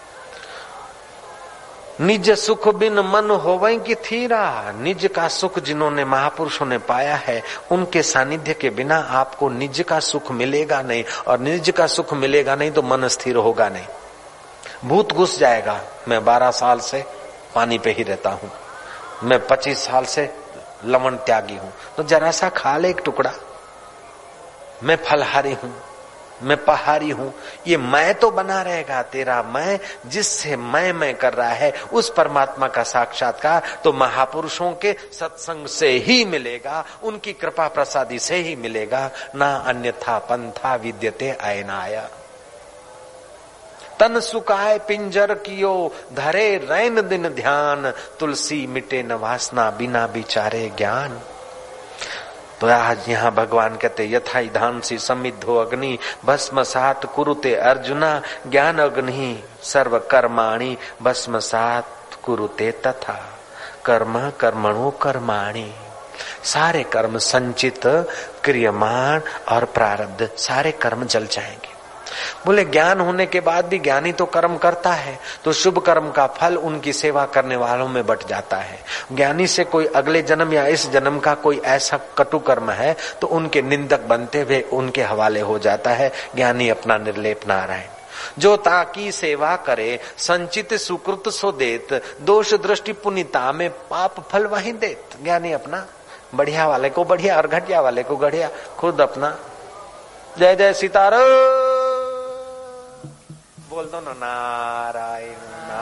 Speaker 1: निज सुख बिन मन होवै की थीरा। निज का सुख जिन्होंने महापुरुषों ने पाया है, उनके सानिध्य के बिना आपको निज का सुख मिलेगा नहीं, और निज का सुख मिलेगा नहीं तो मन स्थिर होगा नहीं, भूत घुस जाएगा। मैं बारह साल से पानी पे ही रहता हूँ, मैं पच्चीस साल से लवण त्यागी हूँ, तो जरा सा खा ले एक टुकड़ा। मैं फलहारी हूँ, मैं पहाड़ी हूँ, ये मैं तो बना रहेगा। तेरा मैं जिससे मैं मैं कर रहा है, उस परमात्मा का साक्षात्कार तो महापुरुषों के सत्संग से ही मिलेगा, उनकी कृपा प्रसादी से ही मिलेगा, ना अन्यथा पंथा विद्यते अयनाय। तन सुखाए पिंजर कियो, धरे रैन दिन ध्यान, तुलसी मिटे न वासना, बिना विचारे ज्ञान। तो आज यहाँ भगवान कहते यथा धांसी समिद्धो अग्नि, भस्म सात कुरुते अर्जुना, ज्ञान अग्नि सर्व कर्माणि, भस्म सात कुरुते तथा। कर्म कर्मणो कर्माणि, सारे कर्म संचित क्रियमाण और प्रारब्ध सारे कर्म जल जाएंगे। बोले ज्ञान होने के बाद भी ज्ञानी तो कर्म करता है, तो शुभ कर्म का फल उनकी सेवा करने वालों में बट जाता है। ज्ञानी से कोई अगले जन्म या इस जन्म का कोई ऐसा कटु कर्म है तो उनके निंदक बनते हुए उनके हवाले हो जाता है। ज्ञानी अपना निर्लेप नारायण। जो ताकी सेवा करे, संचित सुकृत सो देत, दोष दृष्टि पुनिता में पाप फल वहीं देत। ज्ञानी अपना बढ़िया वाले को बढ़िया और घटिया वाले को घटिया, खुद अपना जय जय सीताराम बोल दो ना, नारायण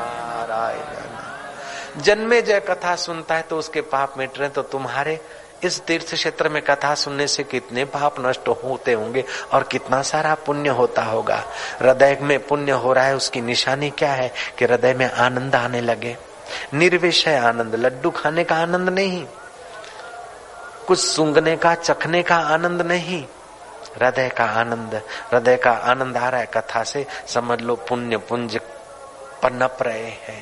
Speaker 1: नारायण। जन्मे जय कथा सुनता है तो उसके पाप मिट रहे, तो तुम्हारे इस तीर्थ क्षेत्र में कथा सुनने से कितने पाप नष्ट होते होंगे और कितना सारा पुण्य होता होगा। हृदय में पुण्य हो रहा है, उसकी निशानी क्या है कि हृदय में आनंद आने लगे। निर्विषय आनंद, लड्डू खाने का आनंद नहीं, कुछ सूंघने का चखने का आनंद नहीं, हृदय का आनंद। हृदय का आनंद आ रहा है कथा से, समझ लो पुण्य पुंज पनप रहे हैं।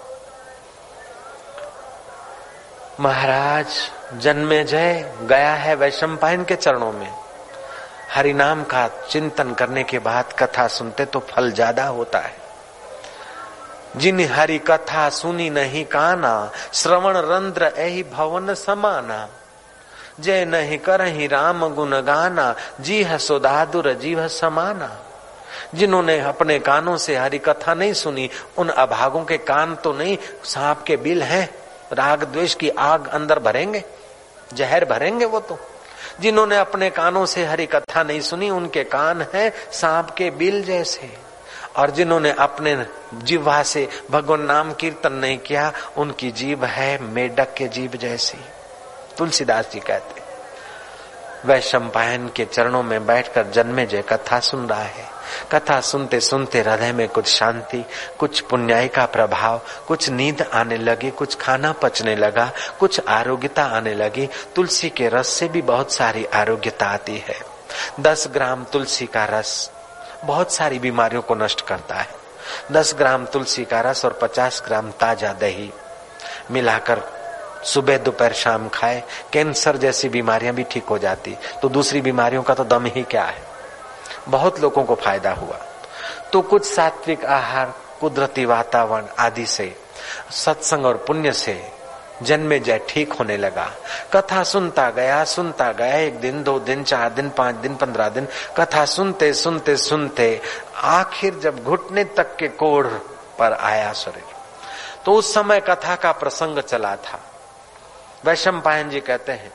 Speaker 1: महाराज जन्मेजय गया है वैशंपायन के चरणों में। हरिनाम का चिंतन करने के बाद कथा सुनते तो फल ज्यादा होता है। जिन हरि कथा सुनी नहीं काना, श्रवण रंध्र एहि भवन समाना। जय नहीं करहि राम गुण गाना, जी है सुधादुर जीव समाना। जिन्होंने अपने कानों से हरि कथा नहीं सुनी, उन अभागों के कान तो नहीं सांप के बिल हैं, राग द्वेष की आग अंदर भरेंगे, जहर भरेंगे वो तो। जिन्होंने अपने कानों से हरि कथा नहीं सुनी, उनके कान हैं सांप के बिल जैसे। और जिन्होंने अपने जिह्वा से भगवान नाम कीर्तन नहीं किया, उनकी जीभ है मेढक के जीभ जैसी। तुलसीदास जी कहते वैशंपायन के चरणों में बैठकर जन्मेजय कथा सुन रहा है। कथा सुनते सुनते हृदय में कुछ शांति, कुछ पुण्याई का प्रभाव, कुछ नींद आने लगी, कुछ खाना पचने लगा, कुछ आरोग्यता आने लगी। तुलसी के रस से भी बहुत सारी आरोग्यता आती है। दस ग्राम तुलसी का रस बहुत सारी बीमारियों को नष्ट करता है। दस ग्राम तुलसी का रस और पचास ग्राम ताजा दही मिलाकर सुबह दोपहर शाम खाए, कैंसर जैसी बीमारियां भी ठीक हो जाती। तो दूसरी बीमारियों का तो दम ही क्या है। बहुत लोगों को फायदा हुआ। तो कुछ सात्विक आहार, कुदरती वातावरण आदि से, सत्संग और पुण्य से जन्मेजय ठीक होने लगा। कथा सुनता गया सुनता गया एक दिन, दो दिन, चार दिन, पांच दिन, पंद्रह दिन कथा सुनते सुनते सुनते आखिर जब घुटने तक के कोढ़ पर आया शरीर, तो उस समय कथा का प्रसंग चला था। वैशंपायन जी कहते हैं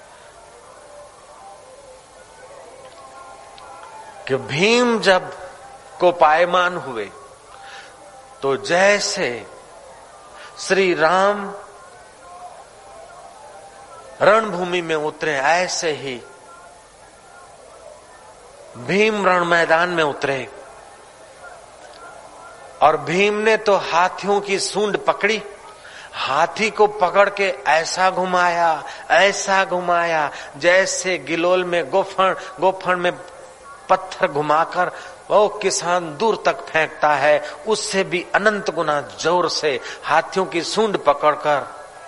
Speaker 1: कि भीम जब को पायमान हुए तो जैसे श्री राम रणभूमि में उतरे, ऐसे ही भीम रण मैदान में उतरे। और भीम ने तो हाथियों की सूंड पकड़ी, हाथी को पकड़ के ऐसा घुमाया, ऐसा घुमाया जैसे गिलोल में गोफन गोफन में पत्थर घुमाकर वो किसान दूर तक फेंकता है, उससे भी अनंत गुना जोर से हाथियों की सूंड पकड़कर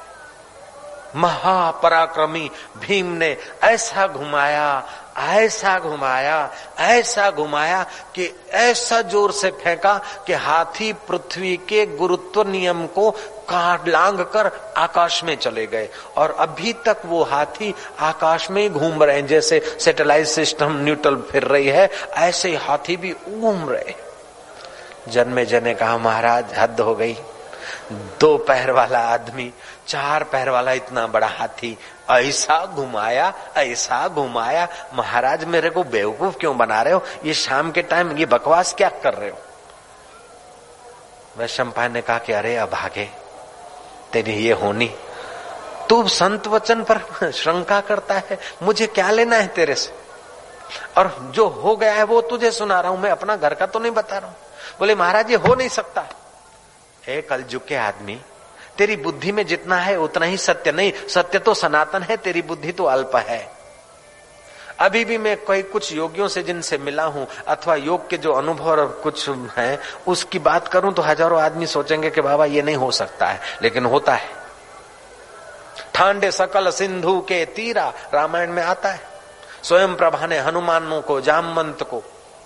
Speaker 1: महापराक्रमी भीम ने ऐसा घुमाया, ऐसा घुमाया, ऐसा घुमाया कि ऐसा जोर से फेंका कि हाथी पृथ्वी के गुरुत्व नियम को काट लांघ कर आकाश में चले गए। और अभी तक वो हाथी आकाश में ही घूम रहे हैं, जैसे सैटेलाइट सिस्टम न्यूट्रल फिर रही है, ऐसे हाथी भी घूम रहे। जन्मेजय ने कहा, महाराज हद हो गई। दो पैर वाला आदमी चार पैर वाला इतना बड़ा हाथी ऐसा घुमाया, ऐसा घुमाया। महाराज मेरे को बेवकूफ क्यों बना रहे हो? ये शाम के टाइम ये बकवास क्या कर रहे हो? वैशंपायन ने कहा कि अरे अभागे, तेरी ये होनी, तू संत वचन पर शंका करता है, मुझे क्या लेना है तेरे से? और जो हो गया है वो तुझे सुना रहा हूं, मैं अपना घर का तो नहीं बता रहा हूं। बोले महाराज ये हो नहीं सकता। हे कलयुग के आदमी, तेरी बुद्धि में जितना है उतना ही सत्य नहीं, सत्य तो सनातन है, तेरी बुद्धि तो अल्प है। अभी भी मैं कोई कुछ योगियों से जिनसे मिला हूं अथवा योग के जो अनुभव और कुछ है उसकी बात करूं तो हजारों आदमी सोचेंगे कि बाबा ये नहीं हो सकता है, लेकिन होता है। ठांडे सकल सिंधु के तीरा रामायण में आता है। स्वयं प्रभा ने हनुमानों को, जामवंत को,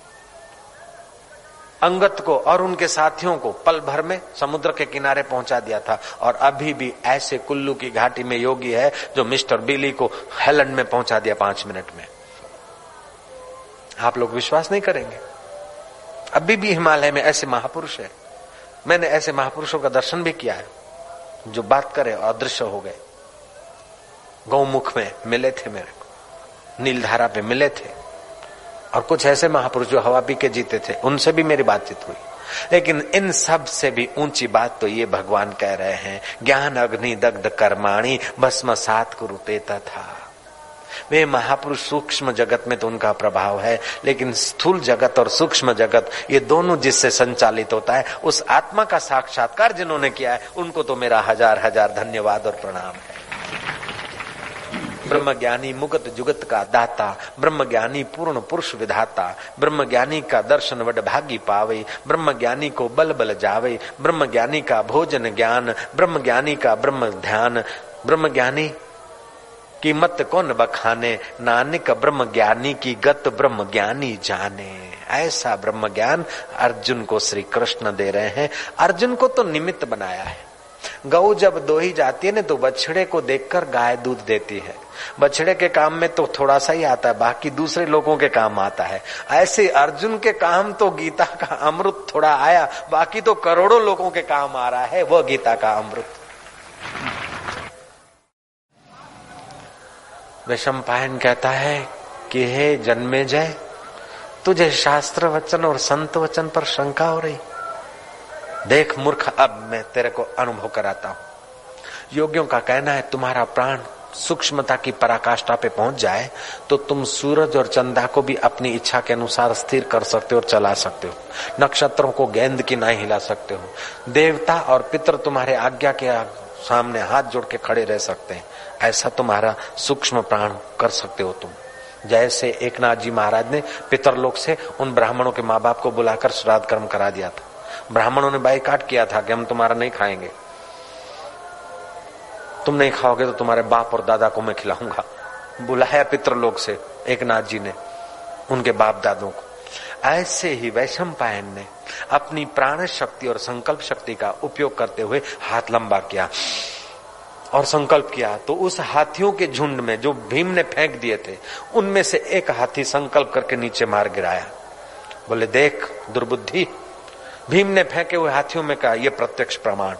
Speaker 1: अंगत को और उनके साथियों को पल भर में समुद्र के किनारे पहुंचा दिया था। और अभी भी ऐसे कुल्लू की घाटी में योगी है जो मिस्टर बिली को हेलैंड में पहुंचा दिया पांच मिनट में। आप लोग विश्वास नहीं करेंगे, अभी भी हिमालय में ऐसे महापुरुष है। मैंने ऐसे महापुरुषों का दर्शन भी किया है जो बात करे और अदृश्य हो गए। गौमुख में मिले थे मेरे को, नीलधारा पे मिले थे, और कुछ ऐसे महापुरुष जो हवा पी के जीते थे, उनसे भी मेरी बातचीत हुई। लेकिन इन सब से भी ऊंची बात तो ये भगवान कह रहे हैं, ज्ञान अग्नि दग्ध कर्माणि भस्म सात कुरुते तथा। वे महापुरुष सूक्ष्म जगत में तो उनका प्रभाव है, लेकिन स्थूल जगत और सूक्ष्म जगत ये दोनों जिससे संचालित होता है, उस आत्मा का साक्षात्कार जिन्होंने किया है उनको तो मेरा हजार हजार धन्यवाद और प्रणाम है। ब्रह्मज्ञानी मुगत जुगत का दाता, ब्रह्मज्ञानी पूर्ण पुरुष विधाता, ब्रह्मज्ञानी का दर्शन वड भागी पावे, ब्रह्मज्ञानी को बल बल जावे, ब्रह्मज्ञानी का भोजन ज्ञान, ब्रह्मज्ञानी का ब्रह्म ध्यान, ब्रह्मज्ञानी की मत कौन बखाने, नानक ब्रह्मज्ञानी की गत ब्रह्मज्ञानी जाने। ऐसा ब्रह्म ज्ञान अर्जुन को श्री कृष्ण दे रहे हैं। अर्जुन को तो निमित्त बनाया है। गौ जब दोही जाती है ना तो बछड़े को देखकर गाय दूध देती है। बछड़े के काम में तो थोड़ा सा ही आता है, बाकी दूसरे लोगों के काम आता है। ऐसे अर्जुन के काम तो गीता का अमृत थोड़ा आया, बाकी तो करोड़ों लोगों के काम आ रहा है वह गीता का अमृत। वैशंपायन कहता है कि हे जन्मेजय, तुझे शास्त्र वचन और संत वचन पर शंका हो रही। देख मूर्ख, अब मैं तेरे को अनुभव कराता हूं। योगियों का कहना है तुम्हारा प्राण सूक्ष्मता की पराकाष्ठा पे पहुंच जाए तो तुम सूरज और चंदा को भी अपनी इच्छा के अनुसार स्थिर कर सकते हो और चला सकते हो। नक्षत्रों को गेंद की नाई हिला सकते हो। देवता और पितर तुम्हारे आज्ञा के सामने हाथ जोड़ के खड़े रह सकते हैं। ऐसा तुम्हारा सूक्ष्म प्राण कर सकते हो तुम। जैसे एकनाथ जी महाराज ने पितरलोक से उन ब्राह्मणों के माँ बाप को बुलाकर श्राद्ध कर्म करा दिया था। ब्राह्मणों ने बाइकाट किया था कि हम तुम्हारा नहीं खाएंगे, तुम नहीं खाओगे तो तुम्हारे बाप और दादा को मैं खिलाऊंगा। बुलाया पितरलोक से एकनाथ जी ने उनके बाप दादों को। ऐसे ही वैशंपायन ने अपनी प्राण शक्ति और संकल्प शक्ति का उपयोग करते हुए हाथ लंबा किया और संकल्प किया, तो उस हाथियों के झुंड में जो भीम ने फेंक दिए थे उनमें से एक हाथी संकल्प करके नीचे मार गिराया। बोले देख दुर्बुद्धि, भीम ने फेंके हुए हाथियों में कहा ये प्रत्यक्ष प्रमाण।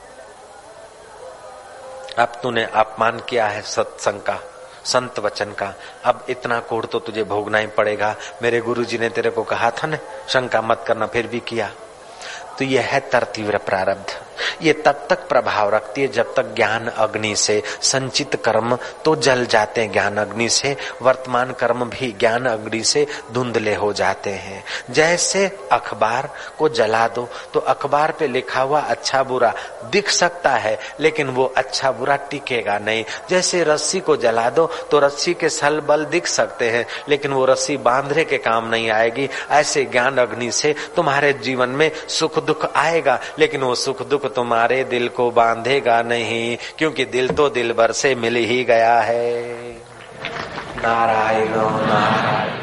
Speaker 1: अब तूने अपमान किया है सत्संग का, संत वचन का, अब इतना कोढ़ तो तुझे भोगना ही पड़ेगा। मेरे गुरुजी ने तेरे को कहा था ना शंका मत करना, फिर भी किया। तो यह है तरतीव्र प्रारब्ध। ये तब तक प्रभाव रखती है जब तक ज्ञान अग्नि से संचित कर्म तो जल जाते हैं, ज्ञान अग्नि से वर्तमान कर्म भी ज्ञान अग्नि से धुंधले हो जाते हैं। जैसे अखबार को जला दो तो अखबार पे लिखा हुआ अच्छा बुरा दिख सकता है, लेकिन वो अच्छा बुरा टिकेगा नहीं। जैसे रस्सी को जला दो तो रस्सी के सल बल दिख सकते हैं, लेकिन वो रस्सी बांधने के काम नहीं आएगी। ऐसे ज्ञान अग्नि से तुम्हारे जीवन में सुख दुख आएगा, लेकिन वो सुख दुख तुम्हारे दिल को बांधेगा नहीं, क्योंकि दिल तो दिल भर से मिल ही गया है। नारायण नारायण।